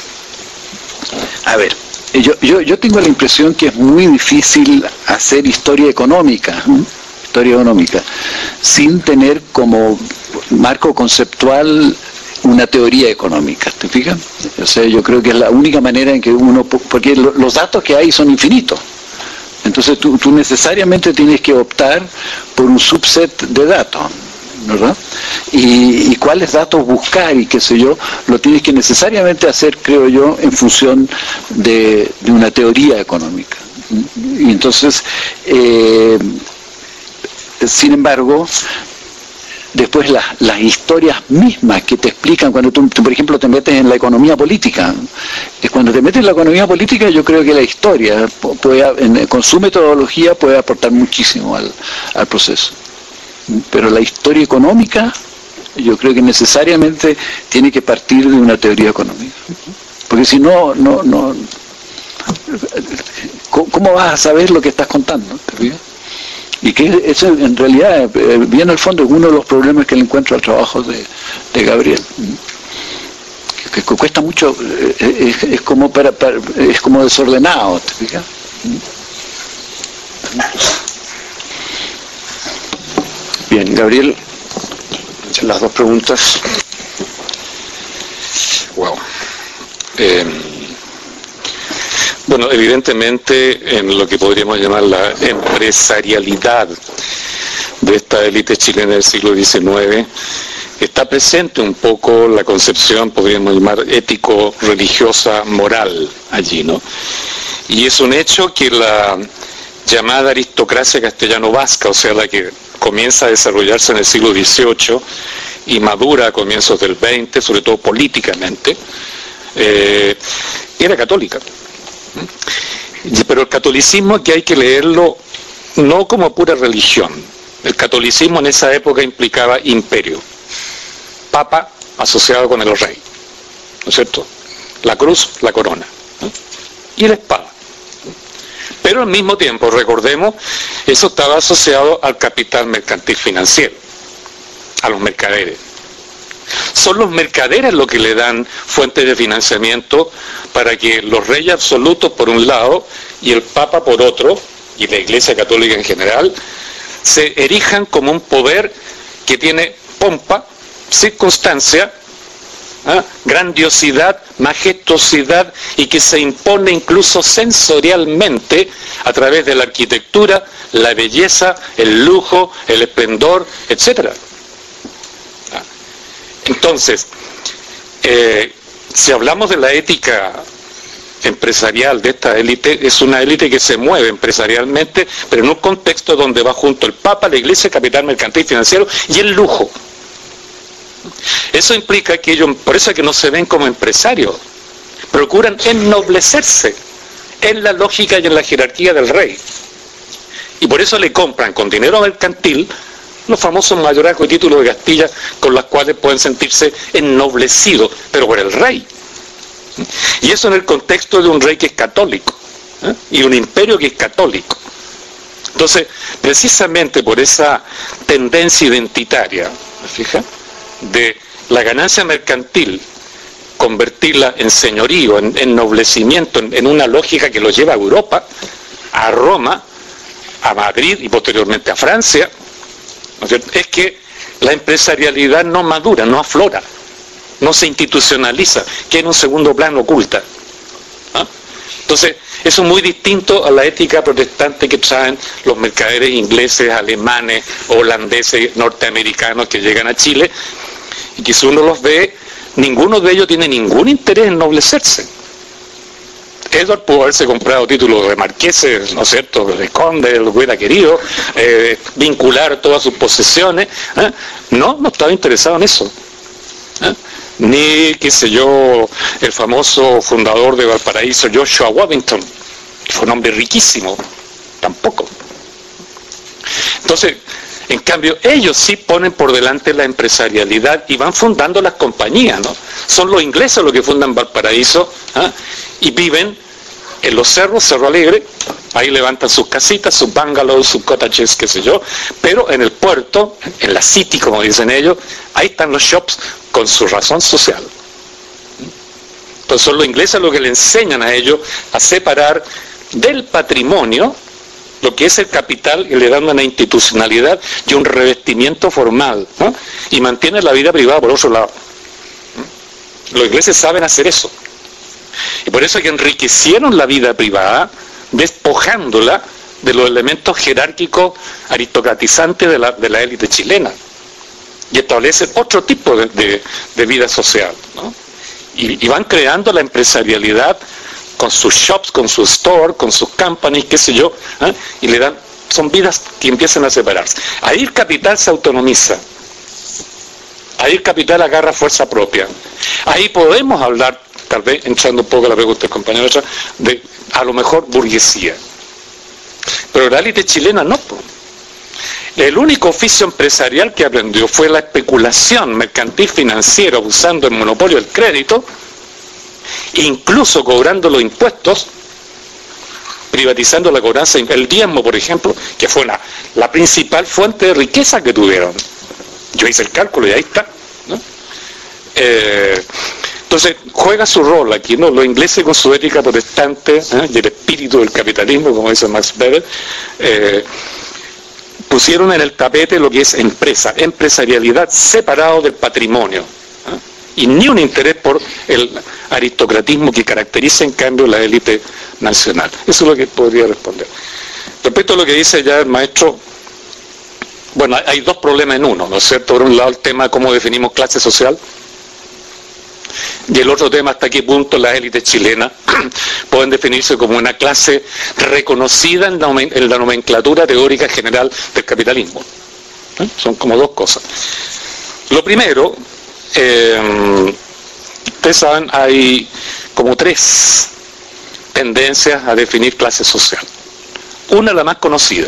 a ver, yo, yo, yo tengo la impresión que es muy difícil hacer historia económica, ¿eh? historia económica, sin tener como marco conceptual una teoría económica, ¿te fijas? O sea, yo creo que es la única manera en que uno, porque los datos que hay son infinitos. Entonces tú, tú necesariamente tienes que optar por un subset de datos, ¿verdad? Y, y cuáles datos buscar y qué sé yo, lo tienes que necesariamente hacer, creo yo, en función de, de una teoría económica. Y entonces, eh, sin embargo, después las, las historias mismas que te explican cuando tú, tú, por ejemplo, te metes en la economía política. Es cuando te metes en la economía política, yo creo que la historia, puede, en, con su metodología, puede aportar muchísimo al, al proceso. Pero la historia económica, yo creo que necesariamente tiene que partir de una teoría económica. Porque si no, no, no, ¿cómo vas a saber lo que estás contando? ¿Te fijas? Y que eso en realidad, bien al fondo, es uno de los problemas que le encuentro al trabajo de, de Gabriel. Que, que cuesta mucho, es, es como para, para, es como desordenado, ¿te fijas? Bien, Gabriel, las dos preguntas. Wow. Eh, Bueno, evidentemente en lo que podríamos llamar la empresarialidad de esta élite chilena del siglo diecinueve está presente un poco la concepción, podríamos llamar, ético-religiosa moral allí, ¿no? Y es un hecho que la llamada aristocracia castellano-vasca, o sea, la que comienza a desarrollarse en el siglo dieciocho y madura a comienzos del veinte, sobre todo políticamente, eh, era católica. Pero el catolicismo que hay que leerlo no como pura religión. El catolicismo en esa época implicaba imperio, papa asociado con el rey, ¿no es cierto? La cruz, la corona, ¿no? Y la espada. Pero al mismo tiempo, recordemos, eso estaba asociado al capital mercantil financiero, a los mercaderes. Son los mercaderes los que le dan fuentes de financiamiento para que los reyes absolutos por un lado y el Papa por otro, y la Iglesia Católica en general, se erijan como un poder que tiene pompa, circunstancia, ¿eh? grandiosidad, majestuosidad, y que se impone incluso sensorialmente a través de la arquitectura, la belleza, el lujo, el esplendor, etcétera. Entonces, eh, si hablamos de la ética empresarial de esta élite, es una élite que se mueve empresarialmente, pero en un contexto donde va junto el Papa, la Iglesia, el capital mercantil financiero y el lujo. Eso implica que ellos, por eso es que no se ven como empresarios, procuran ennoblecerse en la lógica y en la jerarquía del rey. Y por eso le compran con dinero mercantil los famosos mayorazgos y títulos de Castilla, con los cuales pueden sentirse ennoblecidos, pero por el rey. Y eso en el contexto de un rey que es católico, ¿eh? y un imperio que es católico. Entonces, precisamente por esa tendencia identitaria, ¿me fija?, de la ganancia mercantil, convertirla en señorío, en ennoblecimiento, en, en una lógica que lo lleva a Europa, a Roma, a Madrid y posteriormente a Francia, ¿no es cierto?, es que la empresarialidad no madura, no aflora, no se institucionaliza, que en un segundo plano oculta. ¿Ah? Entonces, eso es muy distinto a la ética protestante que traen los mercaderes ingleses, alemanes, holandeses, norteamericanos que llegan a Chile, y que si uno los ve, ninguno de ellos tiene ningún interés en ennoblecerse. Edward pudo haberse comprado títulos de marqueses, ¿no es cierto?, de conde, lo que hubiera querido, eh, vincular todas sus posesiones. ¿eh? No, no estaba interesado en eso. ¿eh? Ni, qué sé yo, el famoso fundador de Valparaíso, Joshua Waddington, que fue un hombre riquísimo, tampoco. Entonces, en cambio, ellos sí ponen por delante la empresarialidad y van fundando las compañías, ¿no? Son los ingleses los que fundan Valparaíso, ¿eh? y viven en los cerros, Cerro Alegre, ahí levantan sus casitas, sus bungalows, sus cottages, qué sé yo, pero en el puerto, en la city, como dicen ellos, ahí están los shops con su razón social. Entonces son los ingleses los que le enseñan a ellos a separar del patrimonio lo que es el capital, y le dan una institucionalidad y un revestimiento formal, ¿no? Y mantienen la vida privada por otro lado. Los ingleses saben hacer eso. Y por eso es que enriquecieron la vida privada, despojándola de los elementos jerárquicos aristocratizantes de la, de la élite chilena. Y establecen otro tipo de, de, de vida social, ¿no? Y, y van creando la empresarialidad con sus shops, con su store, con sus companies, qué sé yo, ¿eh? Y le dan, son vidas que empiezan a separarse. Ahí el capital se autonomiza. Ahí el capital agarra fuerza propia. Ahí podemos hablar, tal vez, entrando un poco a la pregunta del compañero, de a lo mejor burguesía. Pero la élite chilena no. El único oficio empresarial que aprendió fue la especulación mercantil financiera usando el monopolio del crédito, incluso cobrando los impuestos, privatizando la cobranza, el diezmo, por ejemplo, que fue la, la principal fuente de riqueza que tuvieron. Yo hice el cálculo y ahí está, ¿no? Eh, entonces, juega su rol aquí, ¿no? Los ingleses con su ética protestante, ¿eh? y el espíritu del capitalismo, como dice Max Weber, eh, pusieron en el tapete lo que es empresa, empresarialidad separado del patrimonio. ¿eh? Y ni un interés por el aristocratismo que caracteriza en cambio la élite nacional. Eso es lo que podría responder. Respecto a lo que dice ya el maestro, bueno, hay dos problemas en uno, ¿no es cierto? Por un lado el tema de cómo definimos clase social, y el otro tema hasta qué punto las élites chilenas pueden definirse como una clase reconocida en la, en la nomenclatura teórica general del capitalismo. ¿Eh? Son como dos cosas. Lo primero, eh, ustedes saben, hay como tres tendencias a definir clase social. Una, la más conocida,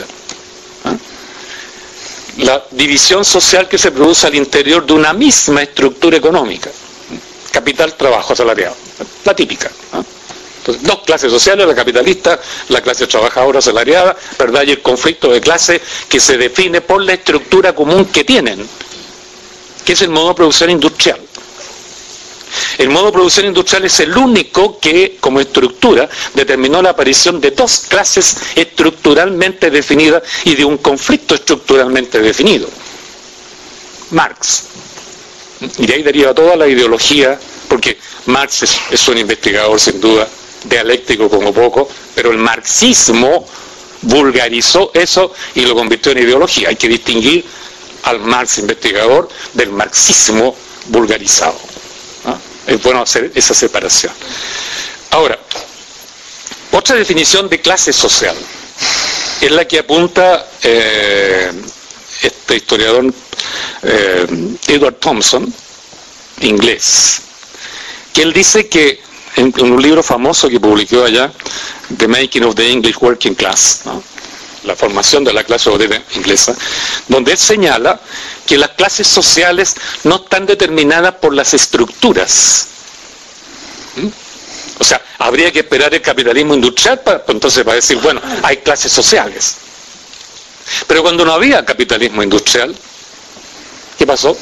¿eh? la división social que se produce al interior de una misma estructura económica. Capital, trabajo, asalariado. La típica. ¿no? Entonces, dos clases sociales, la capitalista, la clase trabajadora asalariada, ¿verdad? Y el conflicto de clase que se define por la estructura común que tienen, que es el modo de producción industrial. El modo de producción industrial es el único que, como estructura, determinó la aparición de dos clases estructuralmente definidas y de un conflicto estructuralmente definido. Marx. Y de ahí deriva toda la ideología, porque Marx es, es un investigador sin duda, dialéctico como poco, pero el marxismo vulgarizó eso y lo convirtió en ideología. Hay que distinguir al Marx investigador del marxismo vulgarizado. ¿no? Es bueno hacer esa separación. Ahora, otra definición de clase social es la que apunta eh, este historiador eh, Edward Thompson, inglés, que él dice que en, en un libro famoso que publicó allá, The Making of the English Working Class, ¿no? la formación de la clase obrera inglesa, donde él señala que las clases sociales no están determinadas por las estructuras. ¿Mm? O sea, habría que esperar el capitalismo industrial para, entonces para decir, bueno, hay clases sociales. Pero cuando no había capitalismo industrial, ¿qué pasó?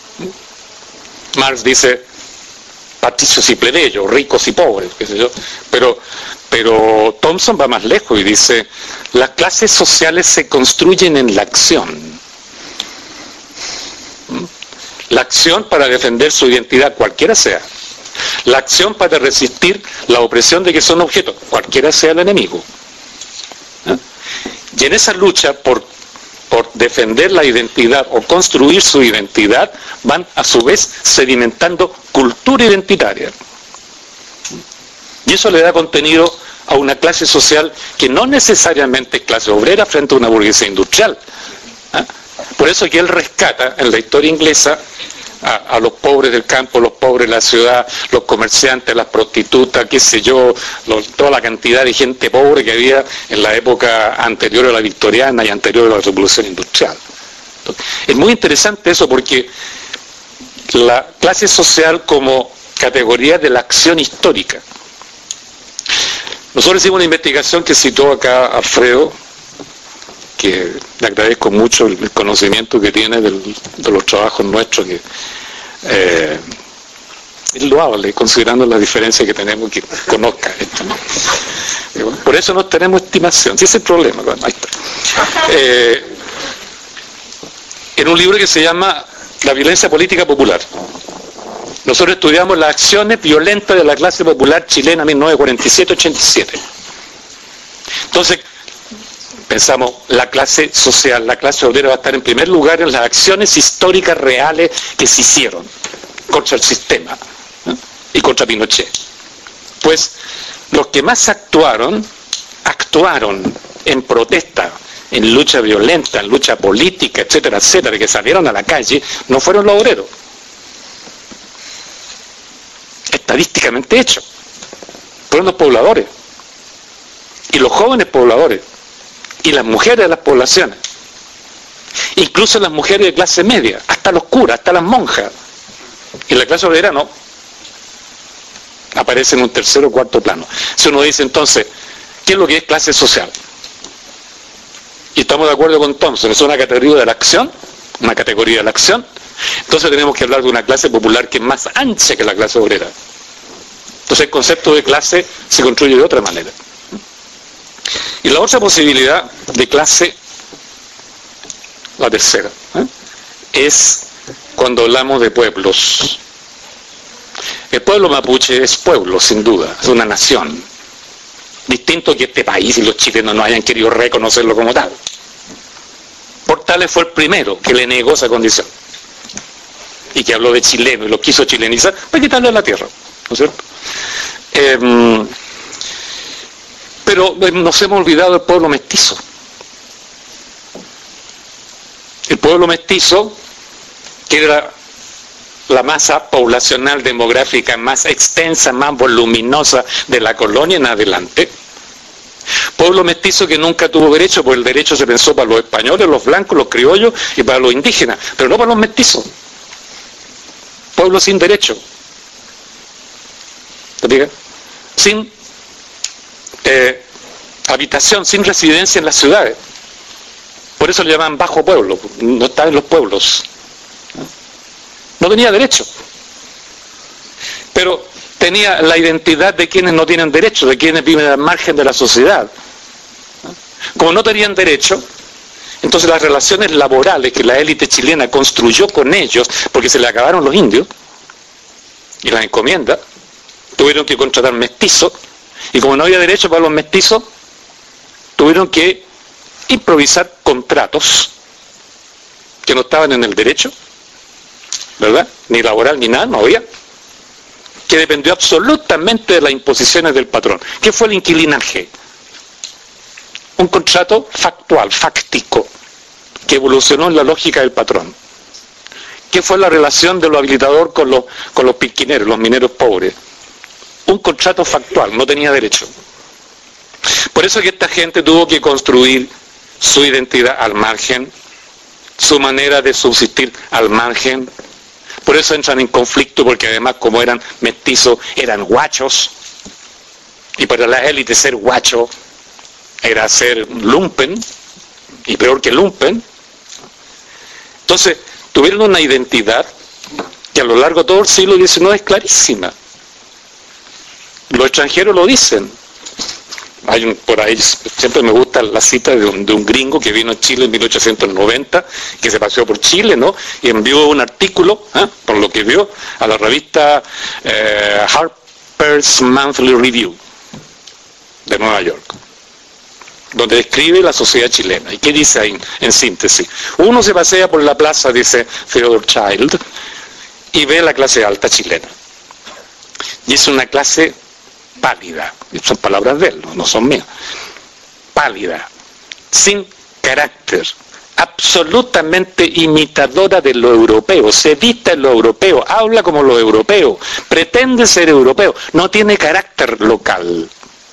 Marx dice patricios y plebeyos, ricos y pobres, qué sé yo. Pero, pero Thompson va más lejos y dice, las clases sociales se construyen en la acción. La acción para defender su identidad, cualquiera sea. La acción para resistir la opresión de que son objetos, cualquiera sea el enemigo. ¿Eh? Y en esa lucha por, por defender la identidad o construir su identidad, van a su vez sedimentando cultura identitaria. Y eso le da contenido a una clase social que no necesariamente es clase obrera frente a una burguesía industrial. ¿Ah? Por eso que él rescata en la historia inglesa a, a los pobres del campo, los pobres de la ciudad, los comerciantes, las prostitutas, qué sé yo, los, toda la cantidad de gente pobre que había en la época anterior a la victoriana y anterior a la revolución industrial. Entonces, es muy interesante eso porque la clase social como categoría de la acción histórica. Nosotros hicimos una investigación que citó acá Alfredo, que le agradezco mucho el conocimiento que tiene del, de los trabajos nuestros, que eh, es loable, considerando las diferencias que tenemos, que conozca esto, ¿no? Por eso no tenemos estimación, si ese es el problema. Bueno, ahí está. Eh, en un libro que se llama La violencia política popular, nosotros estudiamos las acciones violentas de la clase popular chilena mil novecientos cuarenta y siete a ochenta y siete. Entonces, pensamos, la clase social, la clase obrera va a estar en primer lugar en las acciones históricas reales que se hicieron contra el sistema, ¿no? Y contra Pinochet. Pues los que más actuaron, actuaron en protesta, en lucha violenta, en lucha política, etcétera, etcétera, que salieron a la calle, no fueron los obreros. Estadísticamente hecho. Fueron los pobladores. Y los jóvenes pobladores. Y las mujeres de las poblaciones, incluso las mujeres de clase media, hasta los curas, hasta las monjas, y la clase obrera no, aparece en un tercer o cuarto plano. Si uno dice entonces, ¿qué es lo que es clase social? Y estamos de acuerdo con Thompson, es una categoría de la acción, una categoría de la acción, entonces tenemos que hablar de una clase popular que es más ancha que la clase obrera. Entonces el concepto de clase se construye de otra manera. Y la otra posibilidad de clase, la tercera, ¿eh? es cuando hablamos de pueblos. El pueblo mapuche es pueblo, sin duda, es una nación. Distinto que este país y los chilenos no hayan querido reconocerlo como tal. Portales fue el primero que le negó esa condición. Y que habló de chileno y lo quiso chilenizar para quitarle la tierra, ¿no es cierto? Eh, Pero nos hemos olvidado del pueblo mestizo. El pueblo mestizo, que era la masa poblacional demográfica más extensa, más voluminosa de la colonia en adelante. Pueblo mestizo que nunca tuvo derecho, porque el derecho se pensó para los españoles, los blancos, los criollos y para los indígenas, pero no para los mestizos. Pueblo sin derecho. ¿Te fijas? Sin Eh, habitación, sin residencia en las ciudades. Por eso le llaman bajo pueblo, no está en los pueblos. No tenía derecho. Pero tenía la identidad de quienes no tienen derecho, de quienes viven al margen de la sociedad. Como no tenían derecho, entonces las relaciones laborales que la élite chilena construyó con ellos, porque se le acabaron los indios, y las encomiendas, tuvieron que contratar mestizos. Y como no había derecho para los mestizos, tuvieron que improvisar contratos que no estaban en el derecho, ¿verdad? Ni laboral ni nada, no había. Que dependió absolutamente de las imposiciones del patrón. ¿Qué fue el inquilinaje? Un contrato factual, fáctico, que evolucionó en la lógica del patrón. ¿Qué fue la relación de los habilitadores con los, con los pisquineros, los mineros pobres? Un contrato factual, no tenía derecho. Por eso que esta gente tuvo que construir su identidad al margen, su manera de subsistir al margen. Por eso entran en conflicto, porque además como eran mestizos, eran guachos. Y para las élites ser guacho era ser lumpen, y peor que lumpen. Entonces, tuvieron una identidad que a lo largo de todo el siglo diecinueve es clarísima. Los extranjeros lo dicen. Hay un, por ahí, siempre me gusta la cita de un, de un gringo que vino a Chile en mil ochocientos noventa, que se paseó por Chile, ¿no? Y envió un artículo, ¿eh? por lo que vio, a la revista eh, Harper's Monthly Review de Nueva York, donde describe la sociedad chilena. ¿Y qué dice ahí en síntesis? Uno se pasea por la plaza, dice Theodore Child, y ve la clase alta chilena. Y es una clase pálida, son palabras de él, no, no son mías, pálida, sin carácter, absolutamente imitadora de lo europeo, se viste en lo europeo, habla como lo europeo, pretende ser europeo, no tiene carácter local.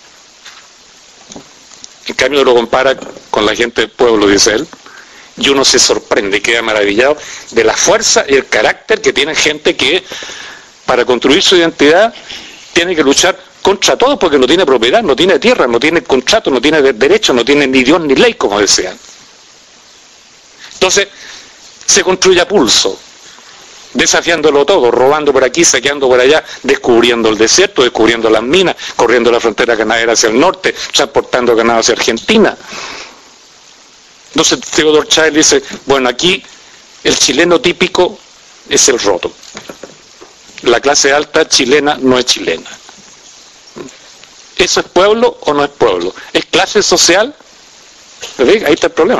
En cambio lo compara con la gente del pueblo, dice él, y uno se sorprende, queda maravillado de la fuerza y el carácter que tiene gente que para construir su identidad tiene que luchar contra todo porque no tiene propiedad, no tiene tierra, no tiene contrato, no tiene derecho, no tiene ni Dios ni ley, como decían. Entonces se construye a pulso, desafiándolo todo, robando por aquí, saqueando por allá, descubriendo el desierto, descubriendo las minas, corriendo la frontera ganadera hacia el norte, transportando ganado hacia Argentina. Entonces Theodor Chávez dice, bueno, aquí el chileno típico es el roto. La clase alta chilena no es chilena. ¿Eso es pueblo o no es pueblo? ¿Es clase social? Ahí está el problema.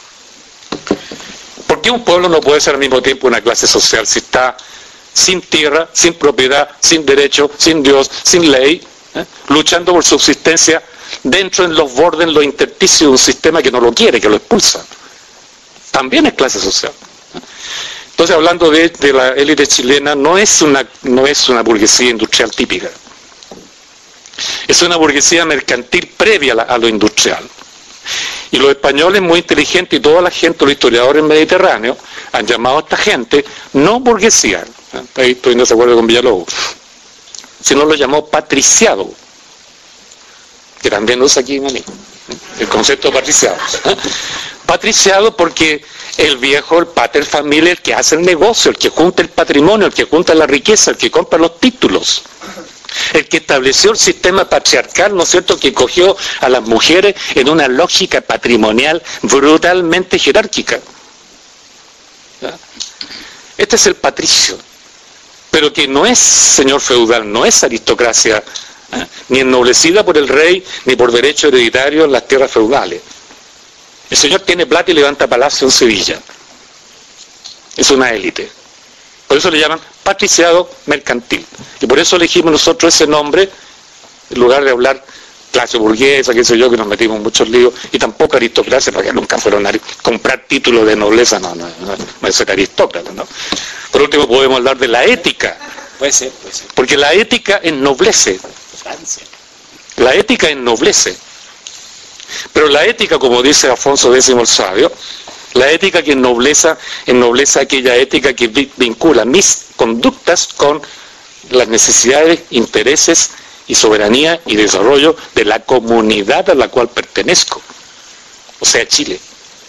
¿Por qué un pueblo no puede ser al mismo tiempo una clase social si está sin tierra, sin propiedad, sin derecho, sin Dios, sin ley, eh? luchando por subsistencia dentro, en los bordes, en los intersticios de un sistema que no lo quiere, que lo expulsa? También es clase social. Entonces, hablando de, de la élite chilena, no es una, no es una burguesía industrial típica. Es una burguesía mercantil previa a, la, a lo industrial. Y los españoles muy inteligentes y toda la gente, los historiadores mediterráneos, han llamado a esta gente no burguesía, ahí estoy no se acuerdo con Villalobos, sino lo llamó patriciado, que también usa aquí en el concepto de patriciado. Patriciado porque el viejo, el pater familia, el que hace el negocio, el que junta el patrimonio, el que junta la riqueza, el que compra los títulos, el que estableció el sistema patriarcal, ¿no es cierto?, que cogió a las mujeres en una lógica patrimonial brutalmente jerárquica. ¿Ya? Este es el patricio, pero que no es señor feudal, no es aristocracia, ¿eh? ni ennoblecida por el rey, ni por derecho hereditario en las tierras feudales. El señor tiene plata y levanta palacio en Sevilla. Es una élite. Por eso le llaman patriciado mercantil. Y por eso elegimos nosotros ese nombre, en lugar de hablar clase burguesa, qué sé yo, que nos metimos en muchos líos, y tampoco aristocracia, porque nunca fueron a comprar títulos de nobleza, no, no, no, no es ser aristócrata, ¿no? Por último podemos hablar de la ética. Puede ser, puede ser. Porque la ética ennoblece. Francia. La ética ennoblece. Pero la ética, como dice Afonso X el Sabio, la ética que ennobleza, ennoblece aquella ética que vincula mis conductas con las necesidades, intereses y soberanía y desarrollo de la comunidad a la cual pertenezco, o sea, Chile.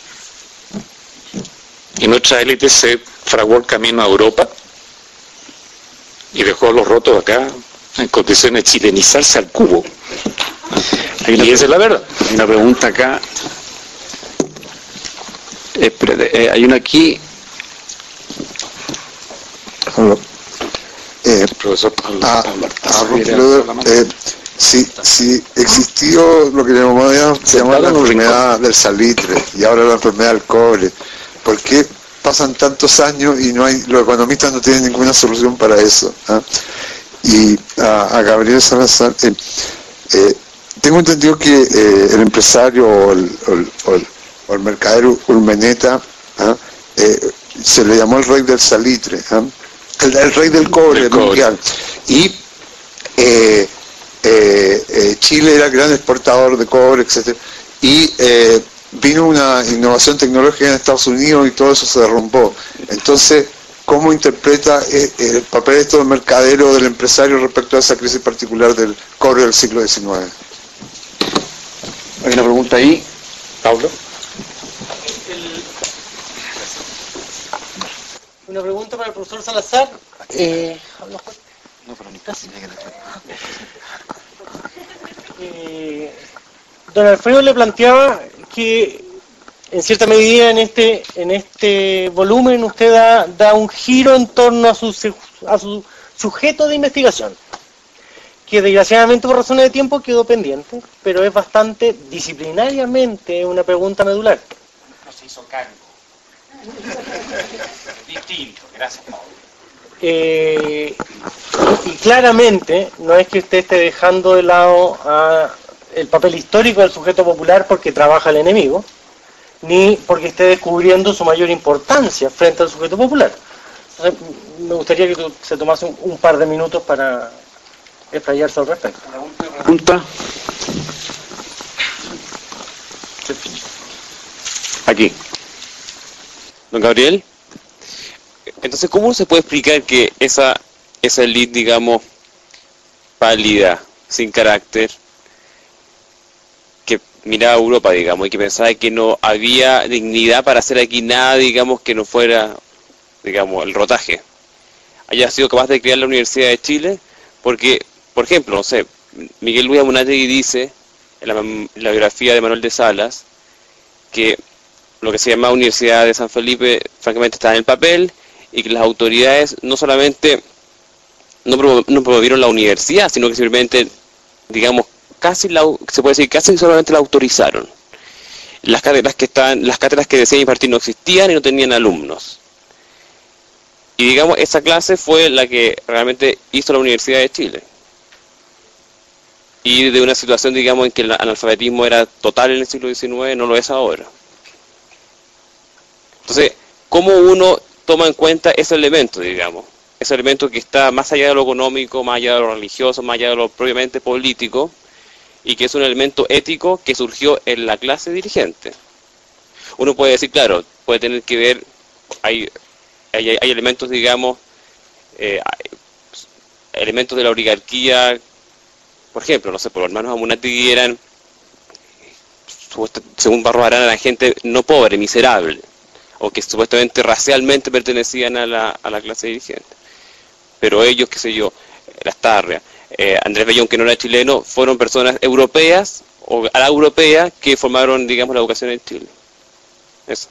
Y nuestra élite se fraguó el camino a Europa y dejó a los rotos acá en condiciones de chilenizarse al cubo. Hay una, y esa es la verdad. Hay una pregunta acá. Eh, espérate, eh, hay una aquí. Eh, Profesor a, a Ruth, eh, si, si existió lo que llamamos, se llama la enfermedad del salitre y ahora la enfermedad del cobre, ¿por qué pasan tantos años y no hay, los economistas no tienen ninguna solución para eso? ¿eh? Y a, a Gabriel Salazar, eh, eh, tengo entendido que eh, el empresario o el, o el, o el, o el mercader Urmeneta ¿eh? Eh, se le llamó el rey del salitre, ¿eh? el, el rey del cobre del mundial. Cobre. Y eh, eh, eh, Chile era gran exportador de cobre, etcétera. Y eh, vino una innovación tecnológica en Estados Unidos y todo eso se derrumbó. Entonces, ¿cómo interpreta eh, el papel de todo el mercadero del empresario respecto a esa crisis particular del cobre del siglo diecinueve? Hay una pregunta ahí. Pablo. Una pregunta para el profesor Salazar. Eh, eh, don Alfredo le planteaba que en cierta medida en este en este volumen usted da, da un giro en torno a su, a su sujeto de investigación, que desgraciadamente por razones de tiempo quedó pendiente, pero es bastante disciplinariamente una pregunta medular. No se hizo cargo. Distinto, gracias Pablo. Eh, y claramente no es que usted esté dejando de lado a el papel histórico del sujeto popular porque trabaja el enemigo, ni porque esté descubriendo su mayor importancia frente al sujeto popular. Entonces, me gustaría que tú, se tomase un, un par de minutos para explayarse al respecto. Pregunta. Aquí. Don Gabriel, entonces, ¿cómo se puede explicar que esa, esa elite, digamos, pálida, sin carácter, que miraba a Europa, digamos, y que pensaba que no había dignidad para hacer aquí nada, digamos, que no fuera, digamos, el rotaje, haya sido capaz de crear la Universidad de Chile? Porque, por ejemplo, no sé, Miguel Luis Amunátegui dice, en la, en la biografía de Manuel de Salas, que lo que se llama Universidad de San Felipe, francamente, está en el papel, y que las autoridades no solamente no, promo no promovieron la universidad, sino que simplemente, digamos, casi la, se puede decir, casi solamente la autorizaron. Las cátedras que estaban, las cátedras que decían impartir no existían y no tenían alumnos. Y digamos, esa clase fue la que realmente hizo la Universidad de Chile. Y de una situación, digamos, en que el analfabetismo era total en el siglo diecinueve, no lo es ahora. Entonces, ¿cómo uno toma en cuenta ese elemento, digamos? Ese elemento que está más allá de lo económico, más allá de lo religioso, más allá de lo propiamente político, y que es un elemento ético que surgió en la clase dirigente. Uno puede decir, claro, puede tener que ver, hay, hay, hay elementos, digamos, eh, elementos de la oligarquía, por ejemplo, no sé, por los hermanos Amunátegui eran, según Barros Arana, eran gente no pobre, miserable, o que supuestamente racialmente pertenecían a la, a la clase dirigente. Pero ellos, qué sé yo, Lastarria, eh, Andrés Bellón, que no era chileno, fueron personas europeas, o a la europea, que formaron, digamos, la educación en Chile. Eso.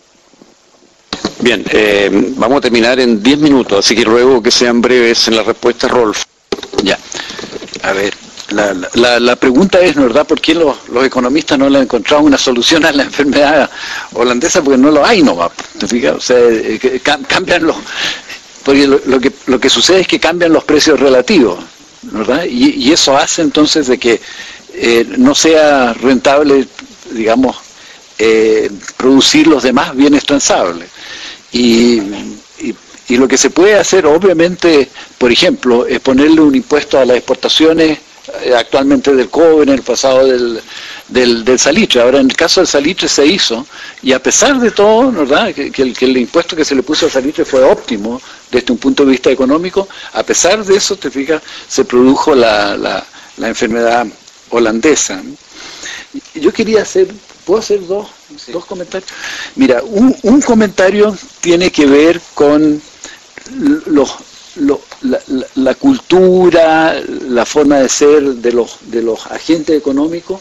Bien, eh, vamos a terminar en diez minutos, así que ruego que sean breves en la respuesta, Rolf. Ya, a ver. La, la, la pregunta es, ¿no verdad?, ¿por qué los, los economistas no le han encontrado una solución a la enfermedad holandesa? Porque no lo hay, no va. ¿Te fijas? O sea, eh, cambian los... Porque lo, lo, que, lo que sucede es que cambian los precios relativos, ¿verdad? Y, y eso hace entonces de que eh, no sea rentable, digamos, eh, producir los demás bienes transables. Y, y, y lo que se puede hacer, obviamente, por ejemplo, es ponerle un impuesto a las exportaciones actualmente del cobre, en el pasado del, del, del salitre. Ahora, en el caso del salitre se hizo, y a pesar de todo, ¿verdad?, que, que, el, que el impuesto que se le puso al salitre fue óptimo desde un punto de vista económico, a pesar de eso, te fijas, se produjo la, la, la enfermedad holandesa. Yo quería hacer, ¿puedo hacer dos, sí. dos comentarios? Mira, un, un comentario tiene que ver con los... Lo, la, la, la cultura, la forma de ser de los, de los agentes económicos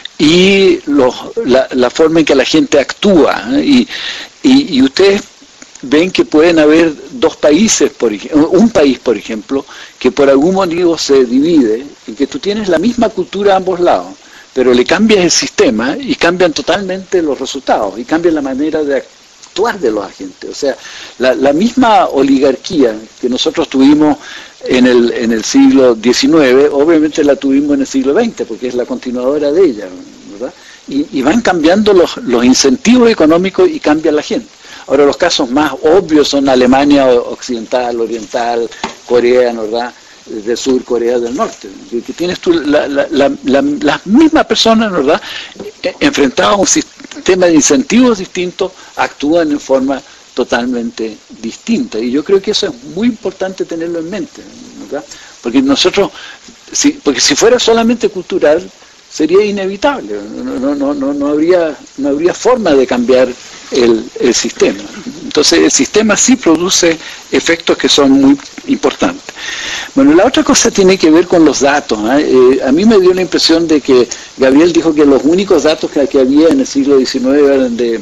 y los, la, la forma en que la gente actúa. ¿eh? Y, y, y ustedes ven que pueden haber dos países, por ejemplo, un país, por ejemplo, que por algún motivo se divide y que tú tienes la misma cultura a ambos lados, pero le cambias el sistema y cambian totalmente los resultados y cambian la manera de actuar de los agentes. O sea, la, la misma oligarquía que nosotros tuvimos en el, en el siglo diecinueve, obviamente la tuvimos en el siglo veinte, porque es la continuadora de ella, ¿verdad? Y, y van cambiando los, los incentivos económicos y cambia la gente. Ahora, los casos más obvios son Alemania Occidental, Oriental, Corea, ¿verdad?, del sur, Corea del Norte, que tienes tú la, la, la, la, las mismas personas, ¿verdad?, enfrentadas a un sistema de incentivos distintos, actúan en forma totalmente distinta. Y yo creo que eso es muy importante tenerlo en mente, ¿verdad? Porque nosotros, si, porque si fuera solamente cultural, sería inevitable, no, no, no, no, habría, no habría forma de cambiar el, el sistema. Entonces el sistema sí produce efectos que son muy importantes. Bueno, la otra cosa tiene que ver con los datos. ¿eh? Eh, a mí me dio la impresión de que Gabriel dijo que los únicos datos que, que había en el siglo diecinueve eran de,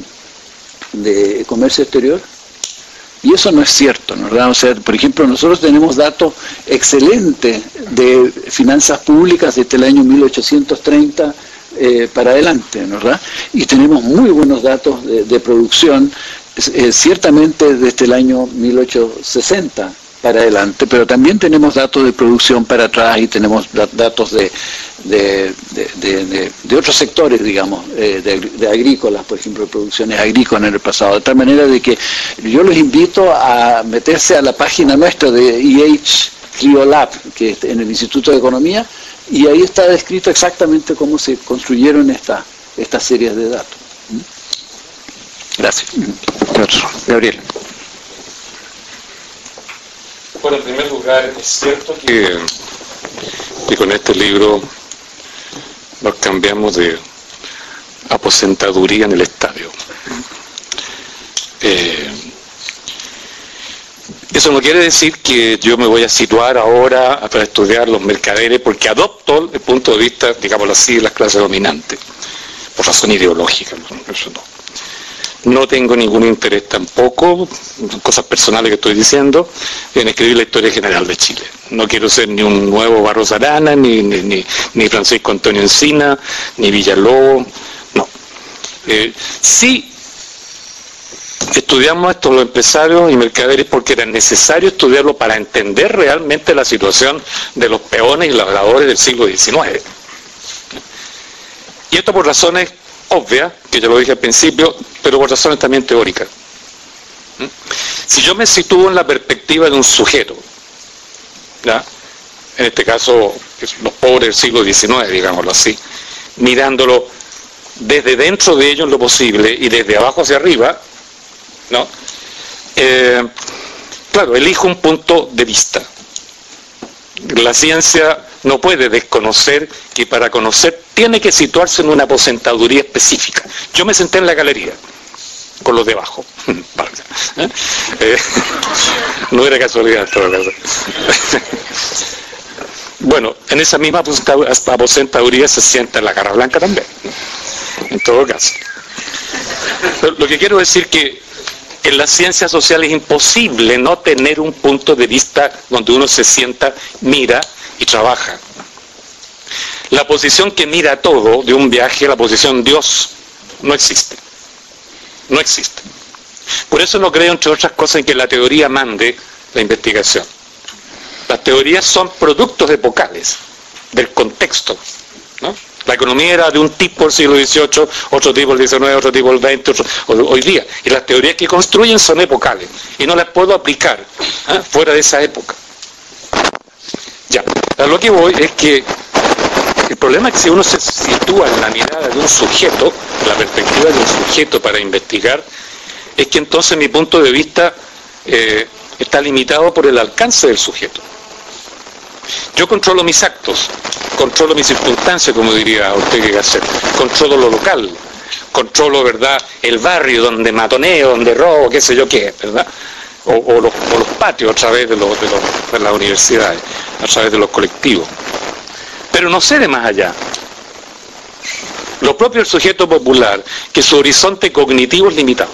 de comercio exterior. Y eso no es cierto, ¿verdad? O sea, por ejemplo, nosotros tenemos datos excelentes de finanzas públicas desde el año mil ochocientos treinta eh, para adelante, ¿verdad? Y tenemos muy buenos datos de, de producción, eh, ciertamente desde el año mil ochocientos sesenta para adelante, pero también tenemos datos de producción para atrás y tenemos da- datos de, de, de, de, de, de otros sectores, digamos, eh, de, de agrícolas, por ejemplo, producciones agrícolas en el pasado, de tal manera de que yo los invito a meterse a la página nuestra de E H Cliolab, que es en el Instituto de Economía, y ahí está descrito exactamente cómo se construyeron esta, estas series de datos. Gracias. Gabriel. Bueno, en primer lugar, es cierto que, que con este libro nos cambiamos de aposentaduría en el estadio. Eh, eso no quiere decir que yo me voy a situar ahora para estudiar los mercaderes, porque adopto el punto de vista, digámoslo así, de las clases dominantes, por razón ideológica. Eso no. No tengo ningún interés tampoco, cosas personales que estoy diciendo, en escribir la historia general de Chile. No quiero ser ni un nuevo Barros Arana, ni, ni, ni, ni Francisco Antonio Encina, ni Villalobos, no. Eh, sí estudiamos esto los empresarios y mercaderes porque era necesario estudiarlo para entender realmente la situación de los peones y labradores del siglo diecinueve. Y esto por razones obvias, que ya lo dije al principio, pero por razones también teóricas. ¿Mm? Si yo me sitúo en la perspectiva de un sujeto, ¿ya? En este caso los pobres del siglo diecinueve, digámoslo así, mirándolo desde dentro de ellos en lo posible y desde abajo hacia arriba, ¿no? Eh, claro, elijo un punto de vista. La ciencia no puede desconocer que para conocer tiene que situarse en una aposentaduría específica. Yo me senté en la galería, con los de abajo. ¿Eh? Eh, no era casualidad en todo caso. Bueno, en esa misma aposentaduría se sienta en la Garra Blanca también, en todo caso. Lo que quiero decir que en las ciencias sociales es imposible no tener un punto de vista donde uno se sienta, mira y trabaja. La posición que mira todo de un viaje, la posición Dios, no existe. No existe. Por eso no creo, entre otras cosas, en que la teoría mande la investigación. Las teorías son productos epocales, del contexto, ¿no? La economía era de un tipo el siglo dieciocho, otro tipo el diecinueve, otro tipo el veinte, otro, hoy día. Y las teorías que construyen son epocales. Y no las puedo aplicar ¿eh? fuera de esa época. Ya, a lo que voy es que el problema es que si uno se sitúa en la mirada de un sujeto, en la perspectiva de un sujeto para investigar, es que entonces mi punto de vista eh, está limitado por el alcance del sujeto. Yo controlo mis actos, controlo mis circunstancias, como diría Ortega y Gasset, controlo lo local, controlo, ¿verdad?, el barrio donde matoneo, donde robo, qué sé yo qué, ¿verdad? O, o, los, o los patios a través de, los, de, los, de las universidades, a través de los colectivos. Pero no sé de más allá. Lo propio del sujeto popular, que su horizonte cognitivo es limitado.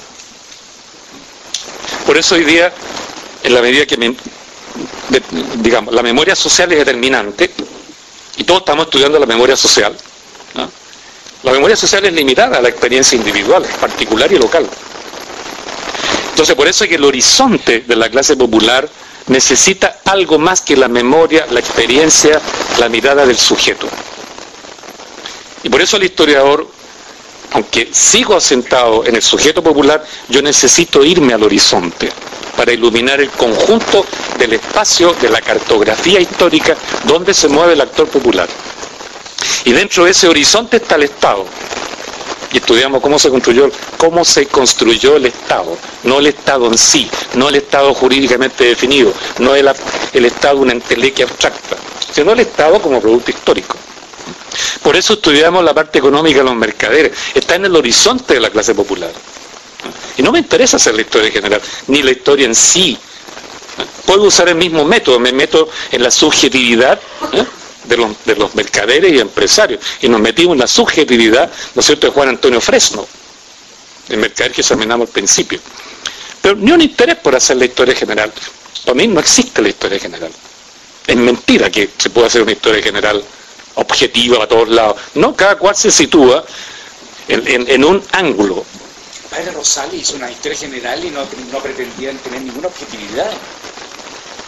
Por eso hoy día, en la medida que me... De, digamos, la memoria social es determinante y todos estamos estudiando la memoria social, ¿no? La memoria social es limitada a la experiencia individual, particular y local. Entonces, por eso es que el horizonte de la clase popular necesita algo más que la memoria, la experiencia, la mirada del sujeto. Y por eso el historiador, aunque sigo asentado en el sujeto popular, yo necesito irme al horizonte para iluminar el conjunto del espacio de la cartografía histórica donde se mueve el actor popular. Y dentro de ese horizonte está el Estado. Y estudiamos cómo se construyó, cómo se construyó el Estado, no el Estado en sí, no el Estado jurídicamente definido, no el, el Estado una entelequia abstracta, sino el Estado como producto histórico. Por eso estudiamos la parte económica de los mercaderes, está en el horizonte de la clase popular. Y no me interesa hacer la historia general, ni la historia en sí. Puedo usar el mismo método, me meto en la subjetividad ¿eh? de, los, de los mercaderes y empresarios. Y nos metimos en la subjetividad, ¿no es cierto?, de Juan Antonio Fresno, el mercader que examinamos al principio. Pero ni un interés por hacer la historia general. Para mí no existe la historia general. Es mentira que se pueda hacer una historia general objetiva a todos lados. No, cada cual se sitúa en, en, en un ángulo. Padre Rosales hizo una historia general y no, no pretendían tener ninguna objetividad.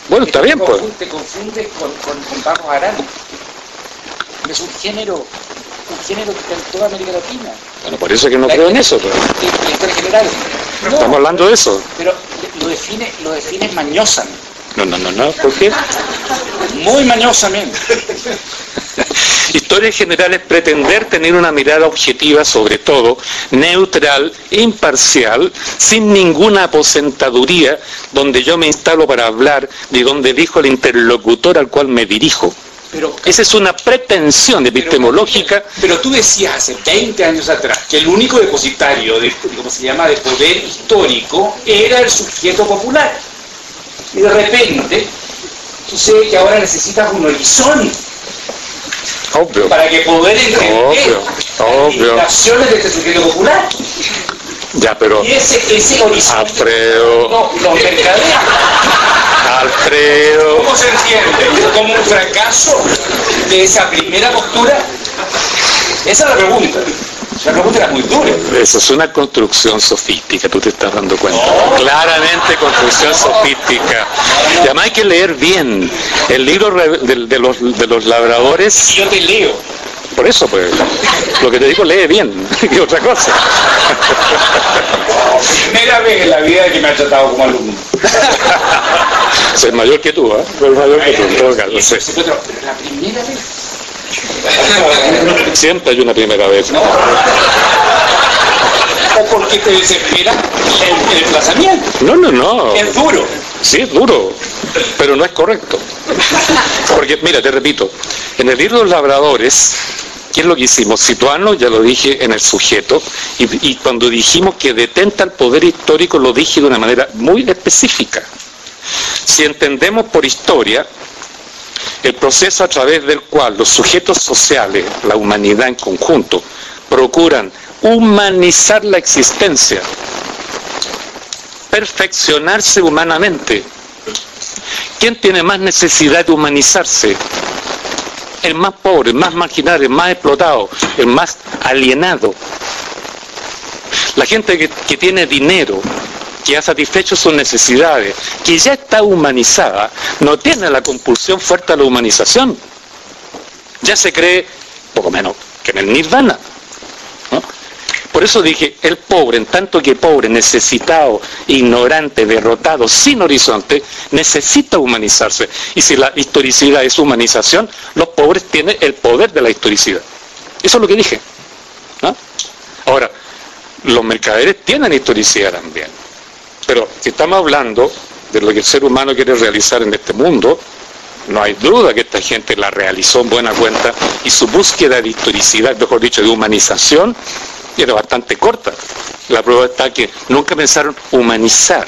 Bueno, está bien, pues. Te confundes con, con, con Vamos Arana. Es un género, un género que está en toda América Latina. Bueno, por eso es que no la, creo en eso. Pero... La historia general. No, estamos hablando de eso. Pero lo define, lo define mañosamente. No, no, no, no. ¿Por qué? Muy mañosamente. Historia general es pretender tener una mirada objetiva sobre todo, neutral, imparcial, sin ninguna aposentaduría, donde yo me instalo para hablar, de donde elijo el interlocutor al cual me dirijo. Pero, esa es una pretensión epistemológica. Pero, pero tú decías hace veinte años atrás que el único depositario de, ¿cómo se llama?, de poder histórico era el sujeto popular. Y de repente sucede que ahora necesitas un horizonte. Obvio. Para que poder entender obvio, las limitaciones de este sujeto popular. Ya, pero... Y ese, ese horizonte... Alfredo... No, los mercaderes. Alfredo... ¿Cómo se entiende? ¿Como un fracaso de esa primera postura? Esa es la pregunta. La pregunta era muy dura. Eso es una construcción sofística, tú te estás dando cuenta. No. Claramente construcción sofística. Y además hay que leer bien. El libro de, de, los, de los labradores... Yo te leo. Por eso, pues, lo que te digo, lee bien. ¿Qué otra cosa? Primera vez en la vida que me ha tratado como alumno. Soy mayor que tú, ¿eh? Soy mayor que tú, en todo caso. Sí. Pero la primera vez... Siempre hay una primera vez. No. ¿O porque te desespera el, el desplazamiento? No, no, no. Es duro. Sí, es duro, pero no es correcto. Porque, mira, te repito, en el libro de los labradores, ¿qué es lo que hicimos? Situarnos, ya lo dije, en el sujeto, y, y cuando dijimos que detenta el poder histórico, lo dije de una manera muy específica. Si entendemos por historia el proceso a través del cual los sujetos sociales, la humanidad en conjunto, procuran humanizar la existencia, perfeccionarse humanamente. ¿Quién tiene más necesidad de humanizarse? El más pobre, el más marginal, el más explotado, el más alienado. La gente que, que tiene dinero, que ha satisfecho sus necesidades, que ya está humanizada, no tiene la compulsión fuerte a la humanización. Ya se cree, poco menos, que en el nirvana, ¿no? Por eso dije, el pobre, en tanto que pobre, necesitado, ignorante, derrotado, sin horizonte, necesita humanizarse. Y si la historicidad es humanización, los pobres tienen el poder de la historicidad. Eso es lo que dije, ¿no? Ahora, los mercaderes tienen historicidad también. Pero si estamos hablando de lo que el ser humano quiere realizar en este mundo, no hay duda que esta gente la realizó en buena cuenta y su búsqueda de historicidad, mejor dicho, de humanización, era bastante corta. La prueba está que nunca pensaron humanizar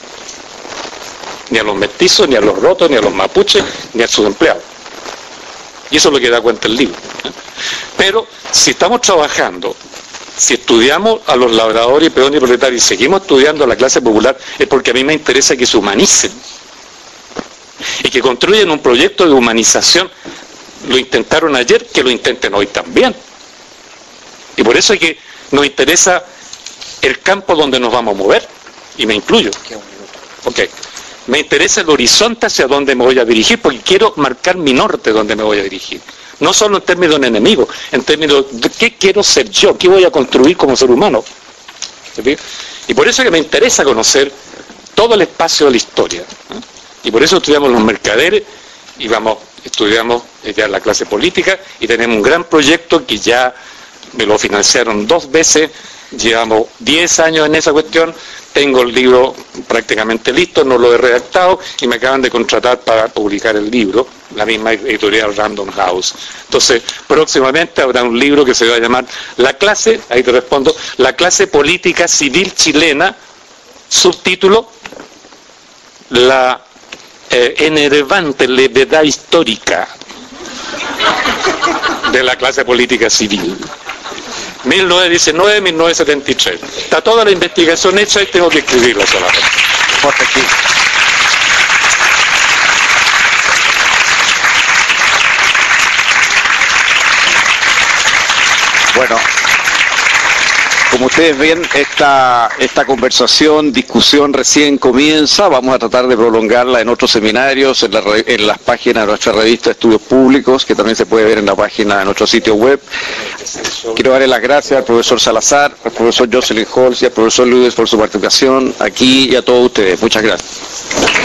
ni a los mestizos, ni a los rotos, ni a los mapuches, ni a sus empleados. Y eso es lo que da cuenta el libro. Pero si estamos trabajando, si estudiamos a los labradores, peones y proletarios y seguimos estudiando a la clase popular, es porque a mí me interesa que se humanicen y que construyan un proyecto de humanización. Lo intentaron ayer, que lo intenten hoy también. Y por eso es que nos interesa el campo donde nos vamos a mover, y me incluyo. Ok. Me interesa el horizonte hacia donde me voy a dirigir, porque quiero marcar mi norte donde me voy a dirigir. No solo en términos de enemigo, en términos de qué quiero ser yo, qué voy a construir como ser humano. ¿Sí? Y por eso es que me interesa conocer todo el espacio de la historia. ¿Eh? Y por eso estudiamos los mercaderes, y vamos, estudiamos ya la clase política, y tenemos un gran proyecto que ya me lo financiaron dos veces, llevamos diez años en esa cuestión, tengo el libro prácticamente listo, no lo he redactado y me acaban de contratar para publicar el libro, la misma editorial Random House. Entonces, próximamente habrá un libro que se va a llamar La clase, ahí te respondo, La clase política civil chilena, subtítulo, La eh, enervante levedad histórica de la clase política civil. mil novecientos diecinueve a mil novecientos setenta y tres. Está toda la investigación hecha y tengo que escribirla solamente. Aquí. Bueno, como ustedes ven, esta, esta conversación, discusión recién comienza. Vamos a tratar de prolongarla en otros seminarios, en, la, en las páginas de nuestra revista Estudios Públicos, que también se puede ver en la página de nuestro sitio web. Quiero darle las gracias al profesor Salazar, al profesor Jocelyn Holz y al profesor Luis por su participación aquí y a todos ustedes. Muchas gracias.